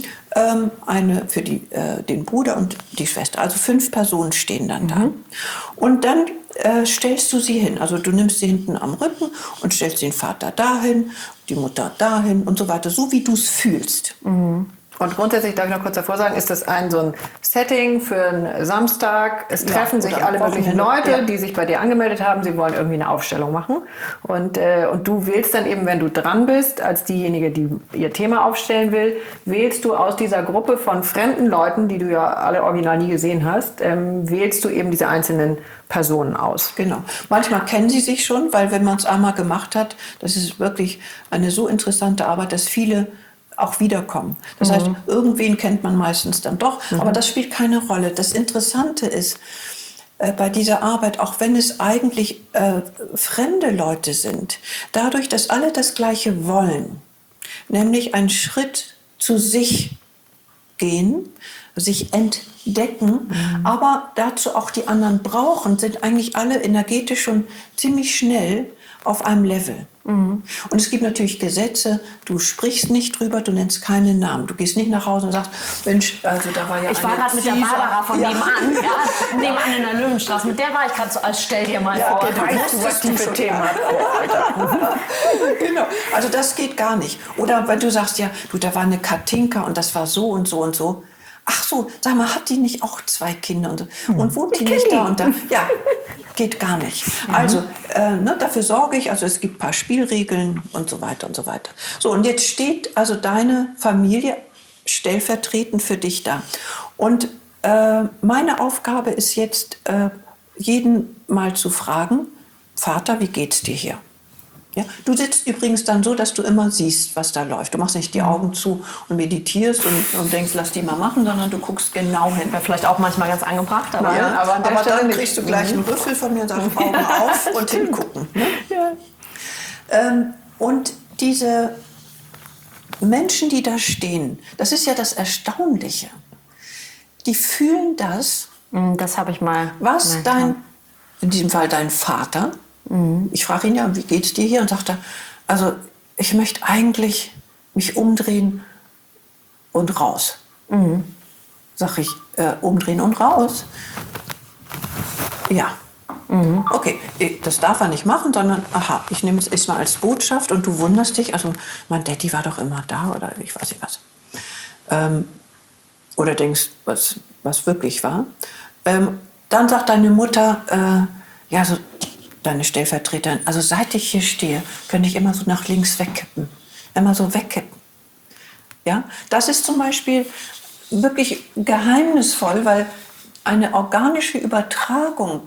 Eine für den Bruder und die Schwester. Also 5 Personen stehen dann da. Und dann stellst du sie hin. Also du nimmst sie hinten am Rücken und stellst den Vater dahin, die Mutter dahin und so weiter, so wie du es fühlst. Und grundsätzlich, darf ich noch kurz davor sagen, ist das so ein Setting für einen Samstag. Es treffen sich oder alle am möglichen Wochenende, Leute, die sich bei dir angemeldet haben. Sie wollen irgendwie eine Aufstellung machen. Und du wählst dann eben, wenn du dran bist, als diejenige, die ihr Thema aufstellen will, wählst du aus dieser Gruppe von fremden Leuten, die du ja alle original nie gesehen hast, wählst du eben diese einzelnen Personen aus. Genau. Manchmal kennen sie sich schon, weil wenn man es einmal gemacht hat, das ist wirklich eine so interessante Arbeit, dass viele auch wiederkommen. Das heißt, irgendwen kennt man meistens dann doch, aber das spielt keine Rolle. Das Interessante ist bei dieser Arbeit, auch wenn es eigentlich fremde Leute sind, dadurch, dass alle das Gleiche wollen, nämlich einen Schritt zu sich gehen, sich entdecken, aber dazu auch die anderen brauchen, sind eigentlich alle energetisch schon ziemlich schnell auf einem Level. Und es gibt natürlich Gesetze, du sprichst nicht drüber, du nennst keinen Namen. Du gehst nicht nach Hause und sagst, Mensch, also da war ja Ich war gerade mit der Barbara von nebenan, nebenan in der Löwenstraße. Mit der war ich gerade so, als stell dir mal vor. Du weißt, was die für Themen hat. Genau, also das geht gar nicht. Oder wenn du sagst, ja, du, da war eine Katinka und das war so und so und so. Ach so, sag mal, hat die nicht auch 2 Kinder und so? Und wohnt die nicht da und da? Ja, geht gar nicht. Also, dafür sorge ich, also es gibt ein paar Spielregeln und so weiter und so weiter. So, und jetzt steht also deine Familie stellvertretend für dich da. Und meine Aufgabe ist jetzt, jeden mal zu fragen, Vater, wie geht's dir hier? Ja, du sitzt übrigens dann so, dass du immer siehst, was da läuft. Du machst nicht die Augen zu und meditierst und denkst, lass die mal machen, sondern du guckst genau hin. Wäre vielleicht auch manchmal ganz angebracht, aber, Ja, aber an der Stelle dann nicht. kriegst du gleich einen Rüffel von mir und sagst, Augen auf und hingucken. Ne? Und diese Menschen, die da stehen, das ist ja das Erstaunliche, die fühlen das, Das habe ich mal. was in diesem Fall dein Vater, ich frage ihn ja, wie geht's dir hier? Und sagt er, also ich möchte eigentlich mich umdrehen und raus. Sag ich, umdrehen und raus? Ja. Okay, das darf er nicht machen, sondern, aha, ich nehme es erstmal als Botschaft und du wunderst dich, also mein Daddy war doch immer da oder ich weiß nicht was. Oder denkst, was wirklich war. Dann sagt deine Mutter, ja, so deine Stellvertreterin, also seit ich hier stehe, könnte ich immer so nach links wegkippen. Immer so wegkippen. Ja, das ist zum Beispiel wirklich geheimnisvoll, weil eine organische Übertragung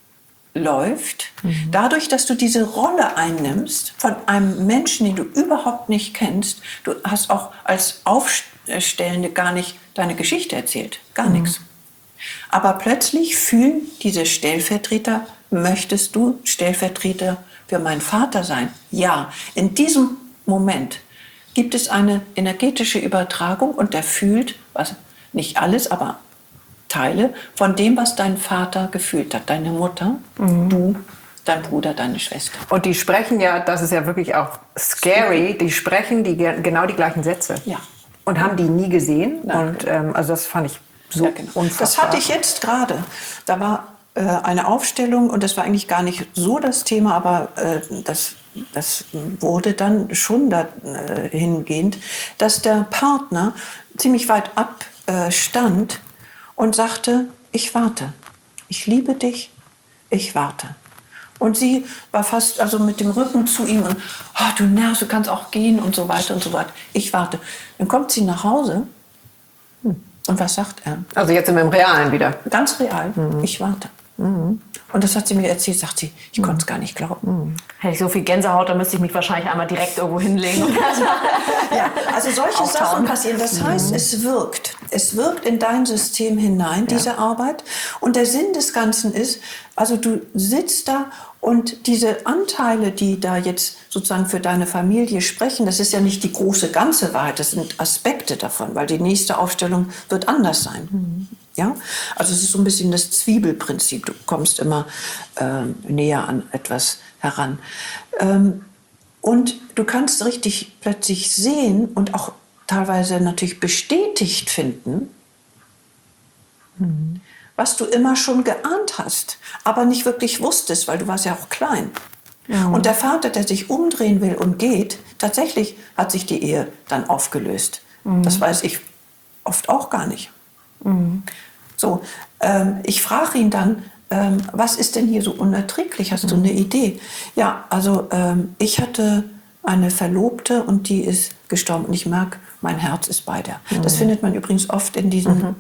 läuft, dadurch, dass du diese Rolle einnimmst von einem Menschen, den du überhaupt nicht kennst. Du hast auch als Aufstellende gar nicht deine Geschichte erzählt, gar nichts. Aber plötzlich fühlen diese Stellvertreter, möchtest du Stellvertreter für meinen Vater sein? Ja, in diesem Moment gibt es eine energetische Übertragung und der fühlt, was nicht alles, aber Teile von dem, was dein Vater gefühlt hat. Deine Mutter, du, dein Bruder, deine Schwester. Und die sprechen ja, das ist ja wirklich auch scary, die sprechen genau die gleichen Sätze. Ja. Und haben die nie gesehen. Nein, und also das fand ich so unfassbar. Das hatte ich jetzt gerade. Da war eine Aufstellung und das war eigentlich gar nicht so das Thema, aber das wurde dann schon dahingehend, dass der Partner ziemlich weit ab stand und sagte, ich warte, ich liebe dich, ich warte. Und sie war fast also mit dem Rücken zu ihm und du nervst, du kannst auch gehen und so weiter und so weiter. Ich warte. Dann kommt sie nach Hause und was sagt er? Also jetzt sind wir im Realen wieder. Ganz real, ich warte. Und das hat sie mir erzählt, sagt sie, ich konnte es gar nicht glauben. Hätte ich so viel Gänsehaut, dann müsste ich mich wahrscheinlich einmal direkt irgendwo hinlegen. Ja, also solche Sachen passieren. Das heißt, es wirkt. Es wirkt in dein System hinein, diese Arbeit. Und der Sinn des Ganzen ist, also du sitzt da und diese Anteile, die da jetzt sozusagen für deine Familie sprechen, das ist ja nicht die große ganze Wahrheit, das sind Aspekte davon, weil die nächste Aufstellung wird anders sein. Ja? Also es ist so ein bisschen das Zwiebelprinzip. Du kommst immer näher an etwas heran. Und du kannst richtig plötzlich sehen und auch teilweise natürlich bestätigt finden, was du immer schon geahnt hast, aber nicht wirklich wusstest, weil du warst ja auch klein. Und der Vater, der sich umdrehen will und geht, tatsächlich hat sich die Ehe dann aufgelöst. Das weiß ich oft auch gar nicht. So, ich frage ihn dann, was ist denn hier so unerträglich? Hast du eine Idee? Ja, also ich hatte eine Verlobte und die ist gestorben und ich merke, mein Herz ist bei der. Das findet man übrigens oft in diesen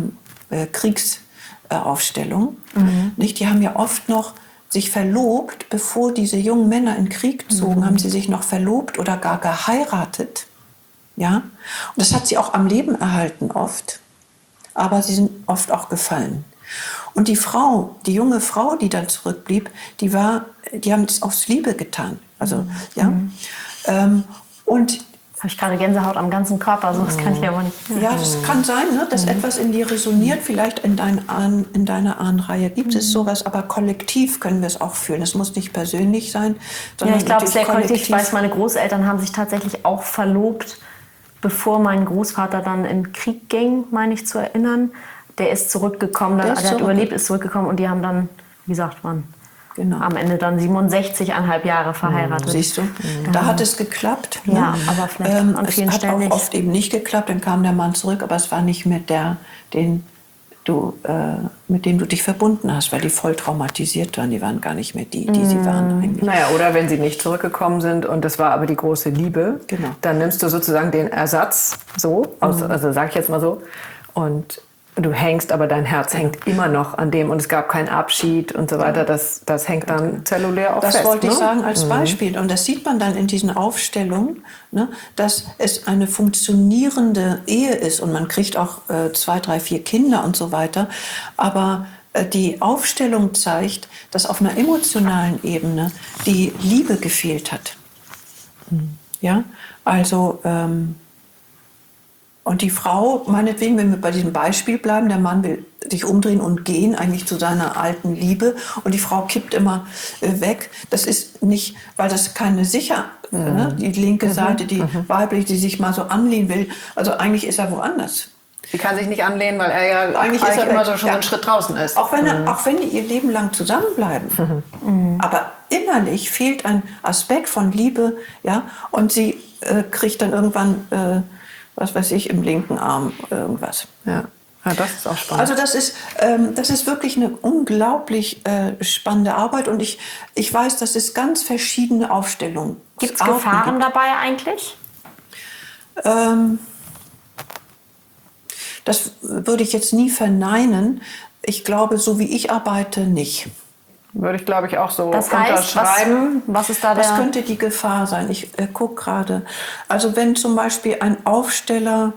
Kriegsaufstellungen. Nicht? Die haben ja oft noch sich verlobt, bevor diese jungen Männer in den Krieg zogen, haben sie sich noch verlobt oder gar geheiratet. Ja? Und das hat sie auch am Leben erhalten oft. Aber sie sind oft auch gefallen. Und die Frau, die junge Frau, die dann zurückblieb, die haben es aus Liebe getan. Also, und Habe ich gerade Gänsehaut am ganzen Körper, so das kann ich aber nicht. ja, das kann sein, ne, dass etwas in dir resoniert. Vielleicht in deiner Ahnenreihe gibt es sowas, aber kollektiv können wir es auch fühlen. Es muss nicht persönlich sein, sondern Ja, ich glaube, es ist sehr natürlich kollektiv. Ich weiß, meine Großeltern haben sich tatsächlich auch verlobt, bevor mein Großvater dann in den Krieg ging, meine ich zu erinnern. Der ist zurückgekommen, der hat überlebt, ist zurückgekommen und die haben dann, wie gesagt, waren am Ende dann 67,5 Jahre verheiratet. Siehst du, da hat es geklappt. Ne? Ja, aber vielleicht an vielen es hat Stellen auch nicht. oft eben nicht geklappt, dann kam der Mann zurück, aber es war nicht mehr der, mit dem du dich verbunden hast, weil die voll traumatisiert waren. Die waren gar nicht mehr die sie waren eigentlich. Naja, oder wenn sie nicht zurückgekommen sind und das war aber die große Liebe, dann nimmst du sozusagen den Ersatz also sag ich jetzt mal so, und du hängst, aber dein Herz hängt immer noch an dem und es gab keinen Abschied und so weiter. Das hängt dann zellulär auch fest. Das wollte ich sagen als Beispiel. Und das sieht man dann in diesen Aufstellungen, ne, dass es eine funktionierende Ehe ist und man kriegt auch 2, 3, 4 Kinder und so weiter. Aber die Aufstellung zeigt, dass auf einer emotionalen Ebene die Liebe gefehlt hat. Ja, also und die Frau, meinetwegen, wenn wir bei diesem Beispiel bleiben, der Mann will sich umdrehen und gehen, eigentlich zu seiner alten Liebe, und die Frau kippt immer weg. Das ist nicht, weil das keine ne, die linke Seite, die weibliche, die sich mal so anlehnen will. Also eigentlich ist er woanders. Sie kann sich nicht anlehnen, weil er ja eigentlich ist er immer so schon einen Schritt draußen ist. Auch wenn die ihr Leben lang zusammenbleiben. Aber innerlich fehlt ein Aspekt von Liebe, ja, und sie kriegt dann irgendwann, was weiß ich, im linken Arm irgendwas. Ja. Ja, das ist auch spannend. Also das ist wirklich eine unglaublich spannende Arbeit, und ich weiß, dass es ganz verschiedene Aufstellungen Gibt es Gefahren dabei eigentlich? Das würde ich jetzt nie verneinen. Ich glaube, so wie ich arbeite, nicht. Würde ich, glaube ich, auch so das heißt, unterschreiben. Was ist da Was könnte die Gefahr sein? Ich gucke gerade. Also wenn zum Beispiel ein Aufsteller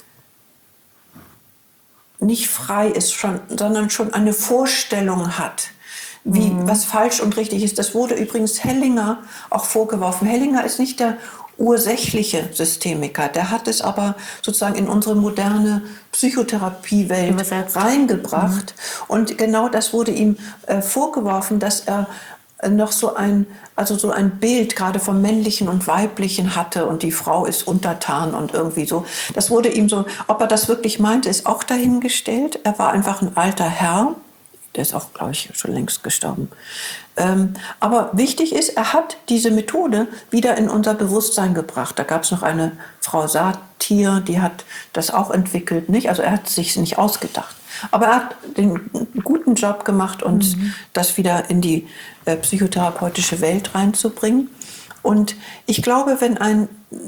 nicht frei ist, sondern schon eine Vorstellung hat, wie was falsch und richtig ist. Das wurde übrigens Hellinger auch vorgeworfen. Hellinger ist nicht der ursächliche Systemiker. Der hat es aber sozusagen in unsere moderne Psychotherapiewelt reingebracht. Und genau das wurde ihm vorgeworfen, dass er noch so ein Bild gerade vom Männlichen und Weiblichen hatte, und die Frau ist untertan und irgendwie so. Das wurde ihm so, ob er das wirklich meinte, ist auch dahingestellt. Er war einfach ein alter Herr. Der ist auch, glaube ich, schon längst gestorben. Aber wichtig ist, er hat diese Methode wieder in unser Bewusstsein gebracht. Da gab es noch eine Frau Satir, die hat das auch entwickelt, nicht? Also er hat es sich nicht ausgedacht. Aber er hat den guten Job gemacht, uns das wieder in die psychotherapeutische Welt reinzubringen. Und ich glaube, wenn ein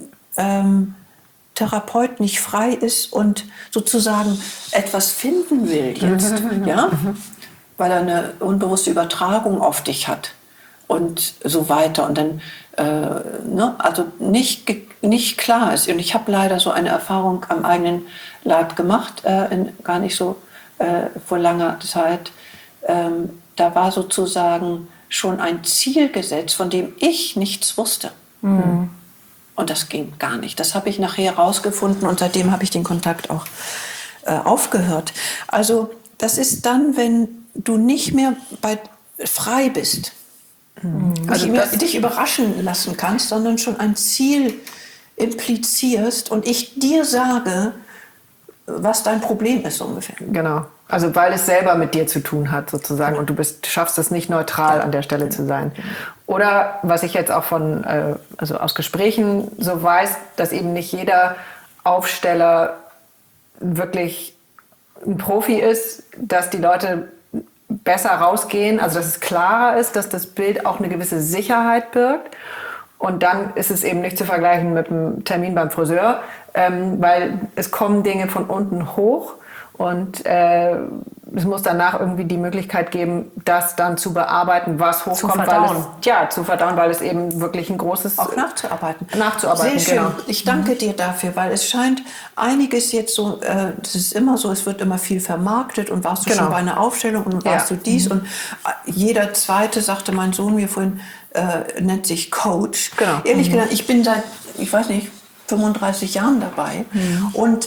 Therapeut nicht frei ist und sozusagen etwas finden will jetzt, ja, weil er eine unbewusste Übertragung auf dich hat und so weiter, und dann also nicht klar ist. Und ich habe leider so eine Erfahrung am eigenen Leib gemacht, gar nicht so vor langer Zeit. Da war sozusagen schon ein Ziel gesetzt, von dem ich nichts wusste. Und das ging gar nicht. Das habe ich nachher herausgefunden, und seitdem habe ich den Kontakt auch aufgehört. Also das ist dann, wenn du nicht mehr frei bist, also dich überraschen lassen kannst, sondern schon ein Ziel implizierst und ich dir sage, was dein Problem ist ungefähr. Genau. Also weil es selber mit dir zu tun hat sozusagen, und du schaffst es nicht neutral an der Stelle zu sein. Oder was ich jetzt auch also aus Gesprächen so weiß, dass eben nicht jeder Aufsteller wirklich ein Profi ist, dass die Leute besser rausgehen, also dass es klarer ist, dass das Bild auch eine gewisse Sicherheit birgt. Und dann ist es eben nicht zu vergleichen mit einem Termin beim Friseur, weil es kommen Dinge von unten hoch, und es muss danach irgendwie die Möglichkeit geben, das dann zu bearbeiten, was hochkommt. Zu verdauen, weil es eben wirklich ein großes... Auch nachzuarbeiten. Sehr schön. Genau. Ich danke dir dafür, weil es scheint einiges jetzt so, das ist immer so, es wird immer viel vermarktet, und warst du schon bei einer Aufstellung und warst du dies, und jeder Zweite, sagte mein Sohn mir vorhin, nennt sich Coach. Genau. Ehrlich gesagt, ich bin seit, ich weiß nicht, 35 Jahren dabei, und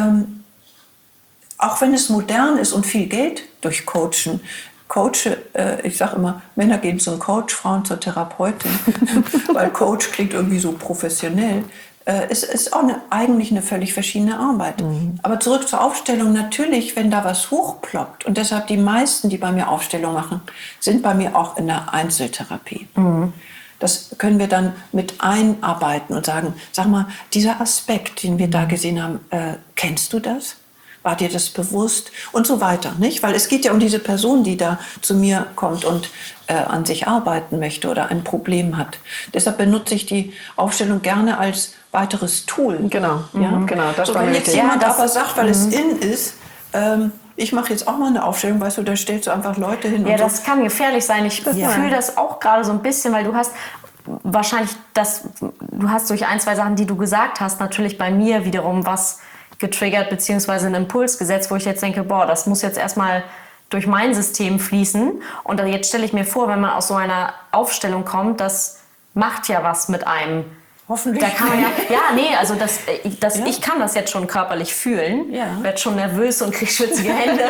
auch wenn es modern ist und viel Geld durch Coachen, ich sage immer, Männer gehen zum Coach, Frauen zur Therapeutin, weil Coach klingt irgendwie so professionell. Es ist auch eigentlich eine völlig verschiedene Arbeit. Aber zurück zur Aufstellung, natürlich, wenn da was hochploppt, und deshalb die meisten, die bei mir Aufstellung machen, sind bei mir auch in der Einzeltherapie. Das können wir dann mit einarbeiten und sagen, sag mal, dieser Aspekt, den wir da gesehen haben, kennst du das? War dir das bewusst? Und so weiter, nicht? Weil es geht ja um diese Person, die da zu mir kommt und an sich arbeiten möchte oder ein Problem hat. Deshalb benutze ich die Aufstellung gerne als weiteres Tool. Genau, ja? Genau. Das so, war wenn mir jetzt wichtig. jemand aber sagt, weil es in ist, ich mache jetzt auch mal eine Aufstellung, weißt du, da stellst du einfach Leute hin. Ja, und das kann gefährlich sein. Ich fühle das auch gerade so ein bisschen, weil du hast wahrscheinlich du hast durch ein, zwei Sachen, die du gesagt hast, natürlich bei mir wiederum was getriggert, beziehungsweise einen Impuls gesetzt, wo ich jetzt denke, boah, das muss jetzt erstmal durch mein System fließen. Und jetzt stelle ich mir vor, wenn man aus so einer Aufstellung kommt, das macht ja was mit einem. Hoffentlich. Da kann man also ich kann das jetzt schon körperlich fühlen. Ja. Werde schon nervös und kriege schwitzige Hände.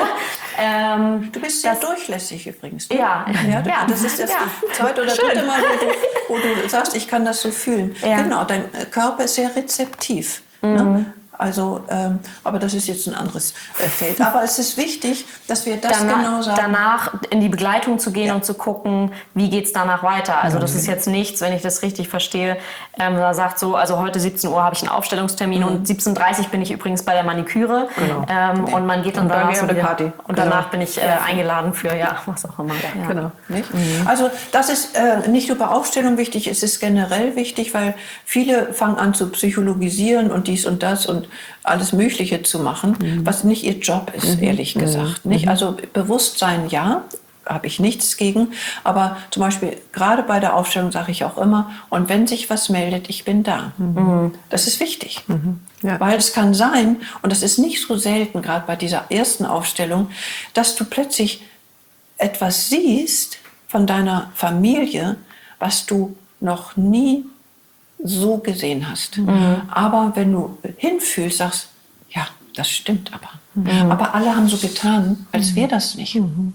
Du bist sehr durchlässig übrigens. Ne? Ja. Das ist das zweite oder dritte Mal, wo du sagst, ich kann das so fühlen. Ja. Genau, dein Körper ist sehr rezeptiv. Ne? Also, aber das ist jetzt ein anderes Feld. Aber es ist wichtig, dass wir das genau sagen. Danach in die Begleitung zu gehen und zu gucken, wie geht es danach weiter. Also das ist jetzt nichts, wenn ich das richtig verstehe, da sagt so, also heute 17 Uhr habe ich einen Aufstellungstermin und 17:30 Uhr bin ich übrigens bei der Maniküre. Genau. Und man geht dann danach so wieder, Party. Und danach bin ich eingeladen für, was auch immer. Ja. Genau. Also das ist nicht nur bei Aufstellung wichtig, es ist generell wichtig, weil viele fangen an zu psychologisieren und dies und das und alles Mögliche zu machen, was nicht ihr Job ist, ehrlich gesagt. Nicht? Also Bewusstsein, ja, habe ich nichts gegen, aber zum Beispiel gerade bei der Aufstellung sage ich auch immer, und wenn sich was meldet, ich bin da. Das ist wichtig, weil es kann sein, und das ist nicht so selten, gerade bei dieser ersten Aufstellung, dass du plötzlich etwas siehst von deiner Familie, was du noch nie so gesehen hast. Aber wenn du hinfühlst, sagst, ja, das stimmt aber. Aber alle haben so getan, als wäre das nicht.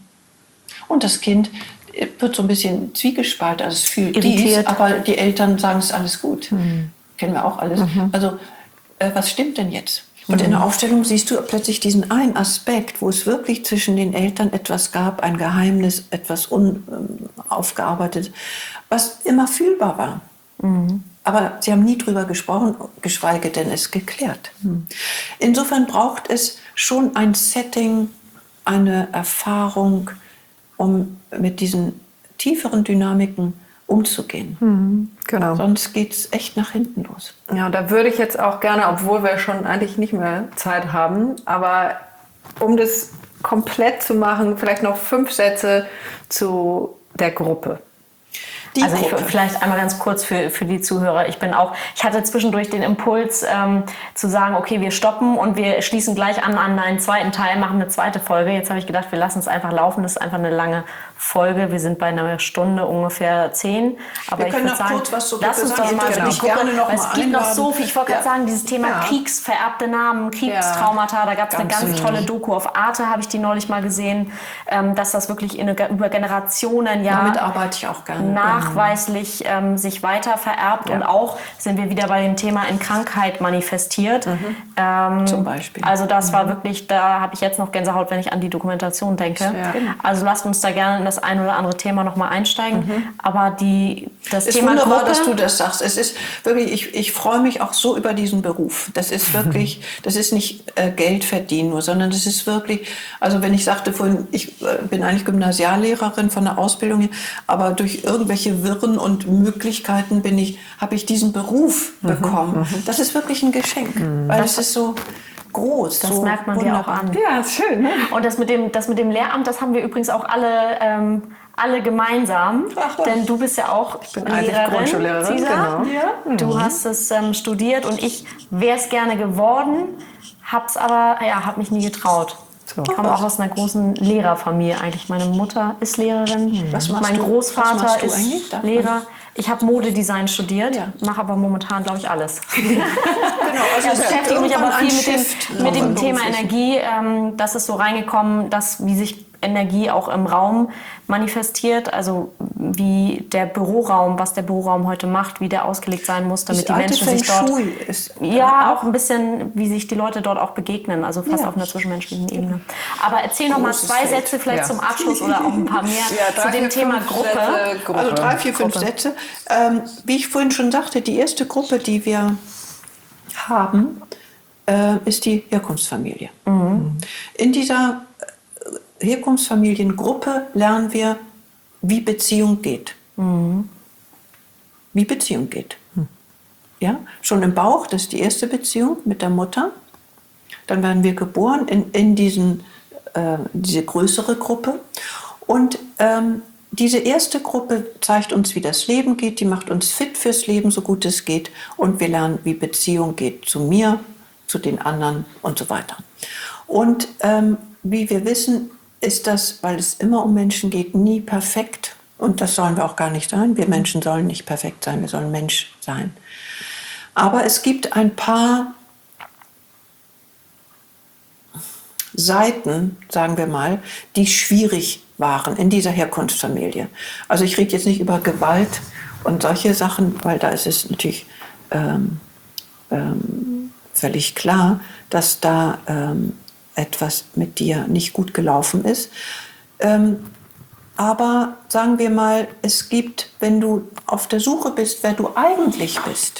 Und das Kind wird so ein bisschen zwiegespalten, also es fühlt irritiert. Aber die Eltern sagen, es ist alles gut. Kennen wir auch alles. Also, was stimmt denn jetzt? Und in der Aufstellung siehst du plötzlich diesen einen Aspekt, wo es wirklich zwischen den Eltern etwas gab, ein Geheimnis, etwas unaufgearbeitet, was immer fühlbar war. Aber sie haben nie drüber gesprochen, geschweige denn es geklärt. Insofern braucht es schon ein Setting, eine Erfahrung, um mit diesen tieferen Dynamiken umzugehen. Genau. Sonst geht es echt nach hinten los. Ja, da würde ich jetzt auch gerne, obwohl wir schon eigentlich nicht mehr Zeit haben, aber um das komplett zu machen, vielleicht noch 5 Sätze zu der Gruppe. Also vielleicht einmal ganz kurz für die Zuhörer. Ich hatte zwischendurch den Impuls zu sagen, okay, wir stoppen und wir schließen gleich an einen zweiten Teil, machen eine zweite Folge. Jetzt habe ich gedacht, wir lassen es einfach laufen. Das ist einfach eine lange Folge. Wir sind bei einer Stunde ungefähr 10. Aber wir können ich noch sagen, kurz was zu lass uns doch mal genau. die Gruppe, weil es gibt noch so viel. Ich wollte gerade sagen, dieses Thema kriegsvererbte Namen, Kriegstraumata, da gab es eine ganz tolle Doku auf Arte, habe ich die neulich mal gesehen, dass das wirklich über Generationen damit arbeite ich auch gerne. Nachweislich sich weiter vererbt und auch sind wir wieder bei dem Thema in Krankheit manifestiert. Zum Beispiel. Also das war wirklich, da habe ich jetzt noch Gänsehaut, wenn ich an die Dokumentation denke. Ja. Also lasst uns da gerne in das ein oder andere Thema noch mal einsteigen. Aber das ist Thema wunderbar, Gruppe, dass du das sagst. Es ist wirklich, ich freue mich auch so über diesen Beruf. Das ist wirklich, das ist nicht Geld verdienen nur, sondern das ist wirklich, also wenn ich sagte vorhin, ich bin eigentlich Gymnasiallehrerin von der Ausbildung her, aber durch irgendwelche Wirren und Möglichkeiten habe ich diesen Beruf bekommen. Das ist wirklich ein Geschenk, weil es ist so groß. Das so merkt man dir auch an. Ja, ist schön. Ne? Und das mit dem Lehramt, das haben wir übrigens auch alle gemeinsam. Ach, denn du bist ja auch Lehrerin, Grundschullehrerin, Cesar. genau. Ja. Du hast es studiert und ich wäre es gerne geworden, hab's aber, habe mich nie getraut. So. Ich komme auch aus einer großen Lehrerfamilie eigentlich. Meine Mutter ist Lehrerin, mein Großvater ist Lehrer. Ich habe Modedesign studiert, mache aber momentan, glaube ich, alles. Genau, also ich beschäftige mich aber viel mit dem Thema Energie. Das ist so reingekommen, wie sich Energie auch im Raum manifestiert. Also wie der Büroraum, was der Büroraum heute macht, wie der ausgelegt sein muss, damit die Menschen sich dort... auch ein bisschen, wie sich die Leute dort auch begegnen. Also fast auf einer zwischenmenschlichen Ebene. Aber erzähl noch mal 2 Sätze vielleicht zum Abschluss oder auch ein paar mehr zu dem Thema Gruppe. Also 3, 4, 5 Sätze. Wie ich vorhin schon sagte, die erste Gruppe, die wir haben, ist die Herkunftsfamilie. In dieser Herkunftsfamiliengruppe lernen wir, wie Beziehung geht. Wie Beziehung geht. Ja? Schon im Bauch, das ist die erste Beziehung mit der Mutter. Dann werden wir geboren in diese größere Gruppe. Und diese erste Gruppe zeigt uns, wie das Leben geht. Die macht uns fit fürs Leben, so gut es geht. Und wir lernen, wie Beziehung geht zu mir, zu den anderen und so weiter. Und wie wir wissen, ist das, weil es immer um Menschen geht, nie perfekt. Und das sollen wir auch gar nicht sein. Wir Menschen sollen nicht perfekt sein, wir sollen Mensch sein. Aber es gibt ein paar Seiten, sagen wir mal, die schwierig waren in dieser Herkunftsfamilie. Also ich rede jetzt nicht über Gewalt und solche Sachen, weil da ist es natürlich völlig klar, dass da etwas mit dir nicht gut gelaufen ist. Aber sagen wir mal, es gibt, wenn du auf der Suche bist, wer du eigentlich bist,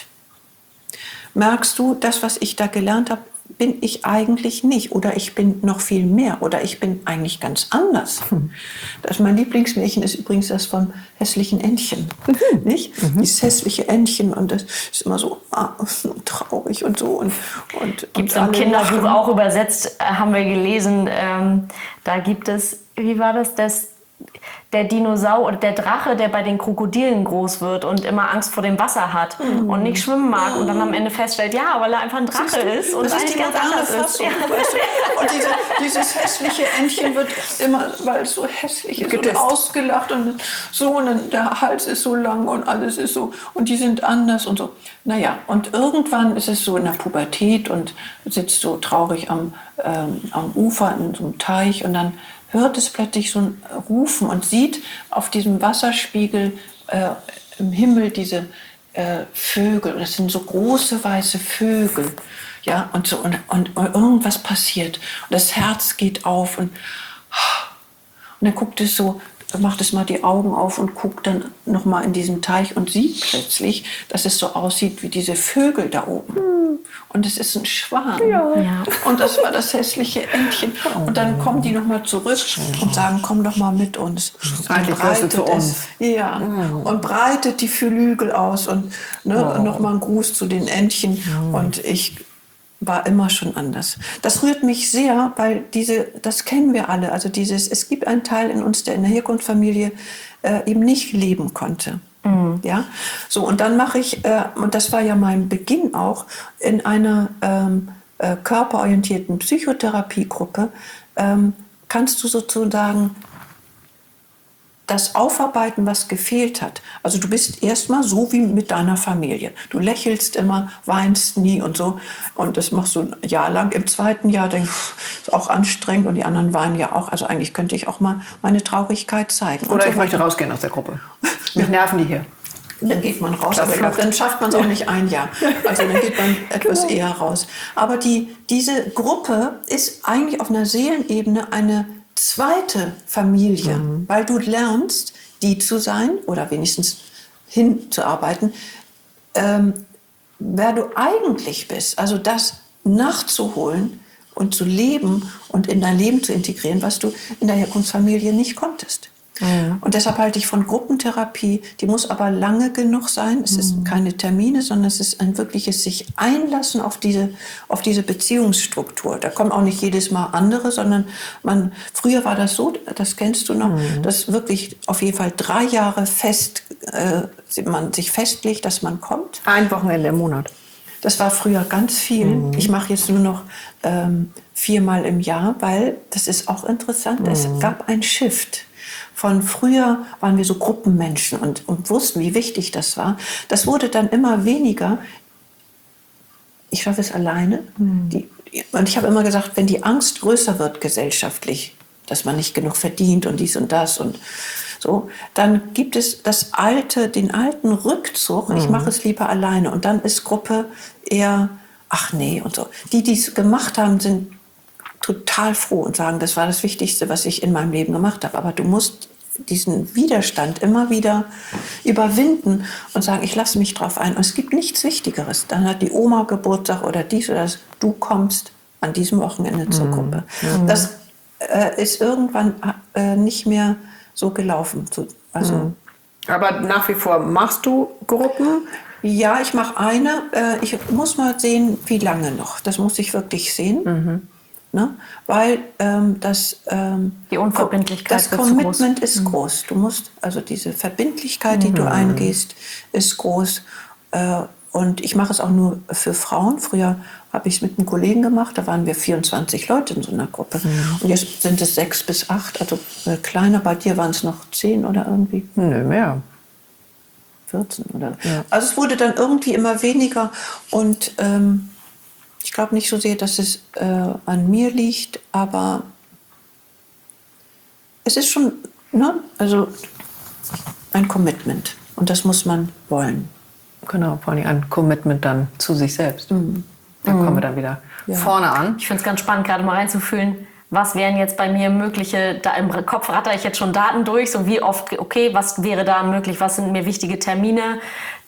merkst du, das, was ich da gelernt habe, bin ich eigentlich nicht. Oder ich bin noch viel mehr. Oder ich bin eigentlich ganz anders. Das, mein Lieblingsmärchen ist übrigens das vom hässlichen Entchen. Nicht? Dieses hässliche Entchen. Und das ist immer so traurig und so. Gibt es im Kinderbuch auch übersetzt, haben wir gelesen. Da gibt es, wie war das? Der Dinosaurier oder der Drache, der bei den Krokodilen groß wird und immer Angst vor dem Wasser hat und nicht schwimmen mag und dann am Ende feststellt, ja, weil er einfach ein Drache ist und eigentlich ganz anders ist. Ja. Und dieses hässliche Entchen wird immer, weil es so hässlich ist, und ausgelacht und so, und der Hals ist so lang und alles ist so und die sind anders und so. Naja, und irgendwann ist es so in der Pubertät und sitzt so traurig am Ufer in so einem Teich und dann hört es plötzlich so ein Rufen und sieht auf diesem Wasserspiegel im Himmel diese Vögel. Das sind so große weiße Vögel. Ja, und irgendwas passiert. Und das Herz geht auf und dann guckt es so, macht es mal die Augen auf und guckt dann noch mal in diesen Teich und sieht plötzlich, dass es so aussieht wie diese Vögel da oben. Und es ist ein Schwan. Ja. Und das war das hässliche Entchen. Und dann kommen die noch mal zurück und sagen, komm doch mal mit uns. Eigentlich gehörst du zu uns. Ja. Und breitet die Flügel aus und noch mal einen Gruß zu den Entchen. Und ich war immer schon anders. Das rührt mich sehr, weil das kennen wir alle. Also es gibt einen Teil in uns, der in der Herkunftsfamilie eben nicht leben konnte. Ja, so, und dann mache ich, und das war ja mein Beginn auch, in einer körperorientierten Psychotherapiegruppe, kannst du sozusagen das aufarbeiten, was gefehlt hat. Also du bist erstmal so wie mit deiner Familie. Du lächelst immer, weinst nie und so. Und das machst du ein Jahr lang. Im zweiten Jahr denkst du, ist auch anstrengend und die anderen weinen ja auch. Also eigentlich könnte ich auch mal meine Traurigkeit zeigen. Oder ich möchte rausgehen aus der Gruppe. Mich nerven die hier. Dann geht man raus, aber ich glaube, dann schafft man es auch nicht ein Jahr. Also dann geht man etwas eher raus. Aber diese Gruppe ist eigentlich auf einer Seelenebene eine zweite Familie, weil du lernst, die zu sein oder wenigstens hinzuarbeiten, wer du eigentlich bist. Also das nachzuholen und zu leben und in dein Leben zu integrieren, was du in der Herkunftsfamilie nicht konntest. Und deshalb halte ich von Gruppentherapie, die muss aber lange genug sein. Es ist keine Termine, sondern es ist ein wirkliches sich einlassen auf diese Beziehungsstruktur. Da kommen auch nicht jedes Mal andere, sondern früher war das so, das kennst du noch, dass wirklich auf jeden Fall 3 Jahre man sich festlegt, dass man kommt. Ein Wochenende im Monat. Das war früher ganz viel. Ich mache jetzt nur noch 4-mal im Jahr, weil das ist auch interessant. Es gab ein Shift. Von früher waren wir so Gruppenmenschen und wussten, wie wichtig das war. Das wurde dann immer weniger. Ich schaffe es alleine. Und ich habe immer gesagt, wenn die Angst größer wird gesellschaftlich, dass man nicht genug verdient und dies und das und so, dann gibt es den alten Rückzug. Ich mache es lieber alleine. Und dann ist Gruppe eher, ach nee und so. Die es gemacht haben, sind total froh und sagen, das war das Wichtigste, was ich in meinem Leben gemacht habe. Aber du musst diesen Widerstand immer wieder überwinden und sagen, ich lasse mich drauf ein. Und es gibt nichts Wichtigeres. Dann hat die Oma Geburtstag oder dies oder das. Du kommst an diesem Wochenende zur Gruppe. Das ist irgendwann nicht mehr so gelaufen. Aber nach wie vor machst du Gruppen? Ja, ich mache eine. Ich muss mal sehen, wie lange noch. Das muss ich wirklich sehen. Ne? Weil die Unverbindlichkeit, das Commitment ist groß. Du musst, also diese Verbindlichkeit, die du eingehst, ist groß. Und ich mache es auch nur für Frauen. Früher habe ich es mit einem Kollegen gemacht, da waren wir 24 Leute in so einer Gruppe. Und jetzt sind es 6 bis 8, also kleiner. Bei dir waren es noch 10 oder irgendwie? Nö, mehr. 14 oder. Ja. Also es wurde dann irgendwie immer weniger und ich glaube nicht so sehr, dass es an mir liegt, aber es ist schon, ne, also ein Commitment und das muss man wollen. Genau, vor allem ein Commitment dann zu sich selbst. Da kommen wir dann wieder vorne an. Ich finde es ganz spannend, gerade mal reinzufühlen, was wären jetzt bei mir mögliche, da im Kopf ratter ich jetzt schon Daten durch, so wie oft, okay, was wäre da möglich, was sind mir wichtige Termine,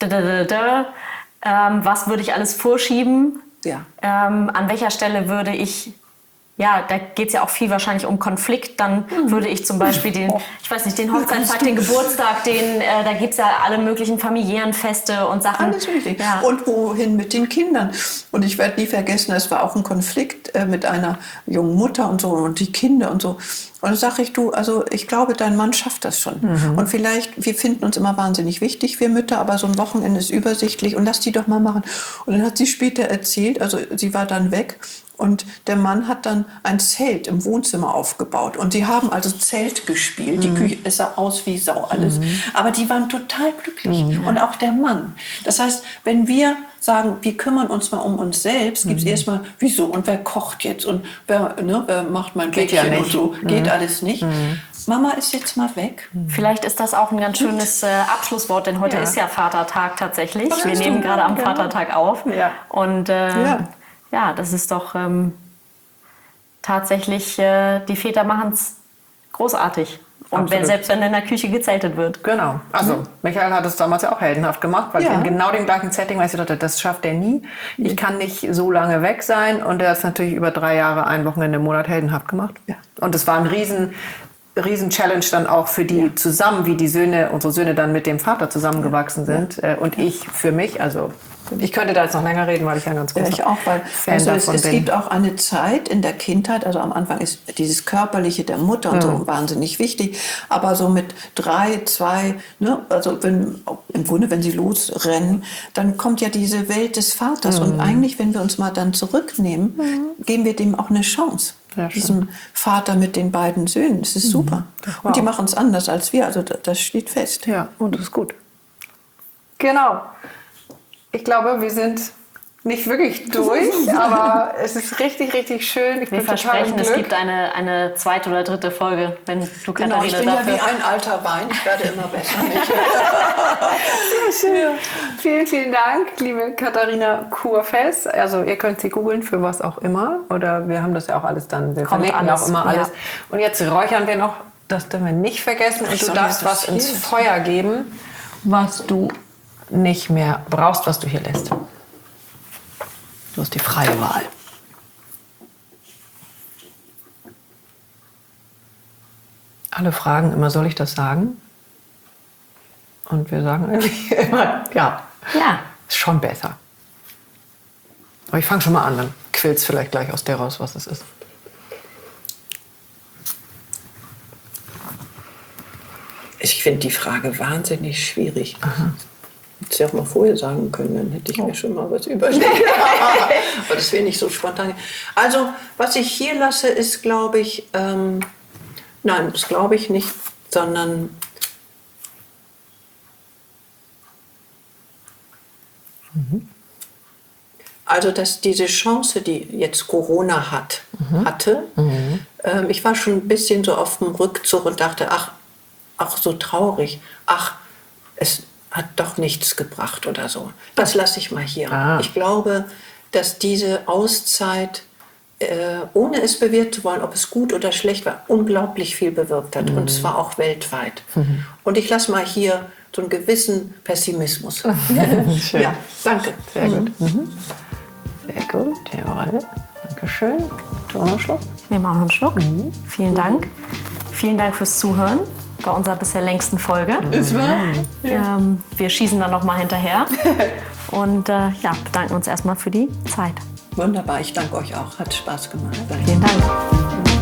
was würde ich alles vorschieben, an welcher Stelle würde ich, ja, da geht es ja auch viel wahrscheinlich um Konflikt, dann würde ich zum Beispiel den Hochzeitstag, den Geburtstag, da gibt es ja alle möglichen familiären Feste und Sachen. Alles richtig. Ja. Und wohin mit den Kindern? Und ich werde nie vergessen, es war auch ein Konflikt mit einer jungen Mutter und so und die Kinder und so. Und dann sage ich, also ich glaube, dein Mann schafft das schon. Und vielleicht, wir finden uns immer wahnsinnig wichtig, wir Mütter, aber so ein Wochenende ist übersichtlich und lass die doch mal machen. Und dann hat sie später erzählt, also sie war dann weg und der Mann hat dann ein Zelt im Wohnzimmer aufgebaut. Und sie haben also Zelt gespielt. Die Küche, es sah aus wie Sau alles. Aber die waren total glücklich. Und auch der Mann. Das heißt, wenn wir sagen, wir kümmern uns mal um uns selbst, gibt es erstmal, wieso und wer kocht jetzt und wer macht mein Bäckchen und so. Geht alles nicht. Mama ist jetzt mal weg. Vielleicht ist das auch ein ganz schönes Abschlusswort, denn heute ist ja Vatertag tatsächlich. Wir nehmen gerade am Vatertag auf. Ja. Und ja, das ist doch tatsächlich, die Väter machen es großartig. Und selbst wenn in der Küche gezeltet wird. Genau. Also Michael hat es damals ja auch heldenhaft gemacht, weil in genau dem gleichen Setting, weil ich dachte, das schafft er nie. Ich kann nicht so lange weg sein. Und er hat es natürlich über 3 Jahre, ein Wochenende im Monat heldenhaft gemacht. Ja. Und es war ein riesen Challenge dann auch für die zusammen, wie die unsere Söhne dann mit dem Vater zusammengewachsen sind. Und ich für mich, also ich könnte da jetzt noch länger reden, weil ich ja ganz großer ich auch, weil Fan davon es gibt auch eine Zeit in der Kindheit, also am Anfang ist dieses Körperliche der Mutter und so wahnsinnig wichtig, aber so mit 3, 2, ne, also im Grunde, wenn sie losrennen, dann kommt ja diese Welt des Vaters und eigentlich, wenn wir uns mal dann zurücknehmen, geben wir dem auch eine Chance. Ja, diesem Vater mit den beiden Söhnen, das ist super. Und die machen es anders als wir, also das steht fest. Ja, und das ist gut. Genau. Ich glaube, wir sind nicht wirklich durch, aber es ist richtig, richtig schön. Wir versprechen, es gibt eine 2. oder 3. Folge, wenn du Katharina ich bin dafür... ja wie ein alter Wein, ich werde immer besser. Sehr schön. Vielen, vielen Dank, liebe Katharina Kurfess. Also ihr könnt sie googeln für was auch immer. Oder wir haben das ja auch alles dann, wir verlinken auch immer alles. Und jetzt räuchern wir noch, das dürfen wir nicht vergessen. Und du darfst was ins Feuer geben, was du nicht mehr brauchst, was du hier lässt. Du hast die freie Wahl. Alle fragen immer, soll ich das sagen? Und wir sagen eigentlich immer, ja. Ist schon besser. Aber ich fange schon mal an, dann quillt es vielleicht gleich aus der raus, was es ist. Ich finde die Frage wahnsinnig schwierig. Hätte ich auch mal vorher sagen können, dann hätte ich mir schon mal was überlegt. Aber das wäre nicht so spontan. Also, was ich hier lasse, ist, glaube ich, nein, das glaube ich nicht, sondern also, dass diese Chance, die jetzt Corona hatte, ich war schon ein bisschen so auf dem Rückzug und dachte, ach, so traurig, es hat doch nichts gebracht oder so. Das lasse ich mal hier. Ich glaube, dass diese Auszeit, ohne es bewerten zu wollen, ob es gut oder schlecht war, unglaublich viel bewirkt hat. Und zwar auch weltweit. Und ich lasse mal hier so einen gewissen Pessimismus. Schön. Ja, danke. Sehr gut. Sehr gut, jawohl. Dankeschön. Du auch noch einen Schluck? Wir machen einen Schluck. Vielen Dank. Vielen Dank fürs Zuhören bei unserer bisher längsten Folge. Es war. Wir schießen dann noch mal hinterher und bedanken uns erstmal für die Zeit. Wunderbar, ich danke euch auch. Hat Spaß gemacht. Vielen Dank.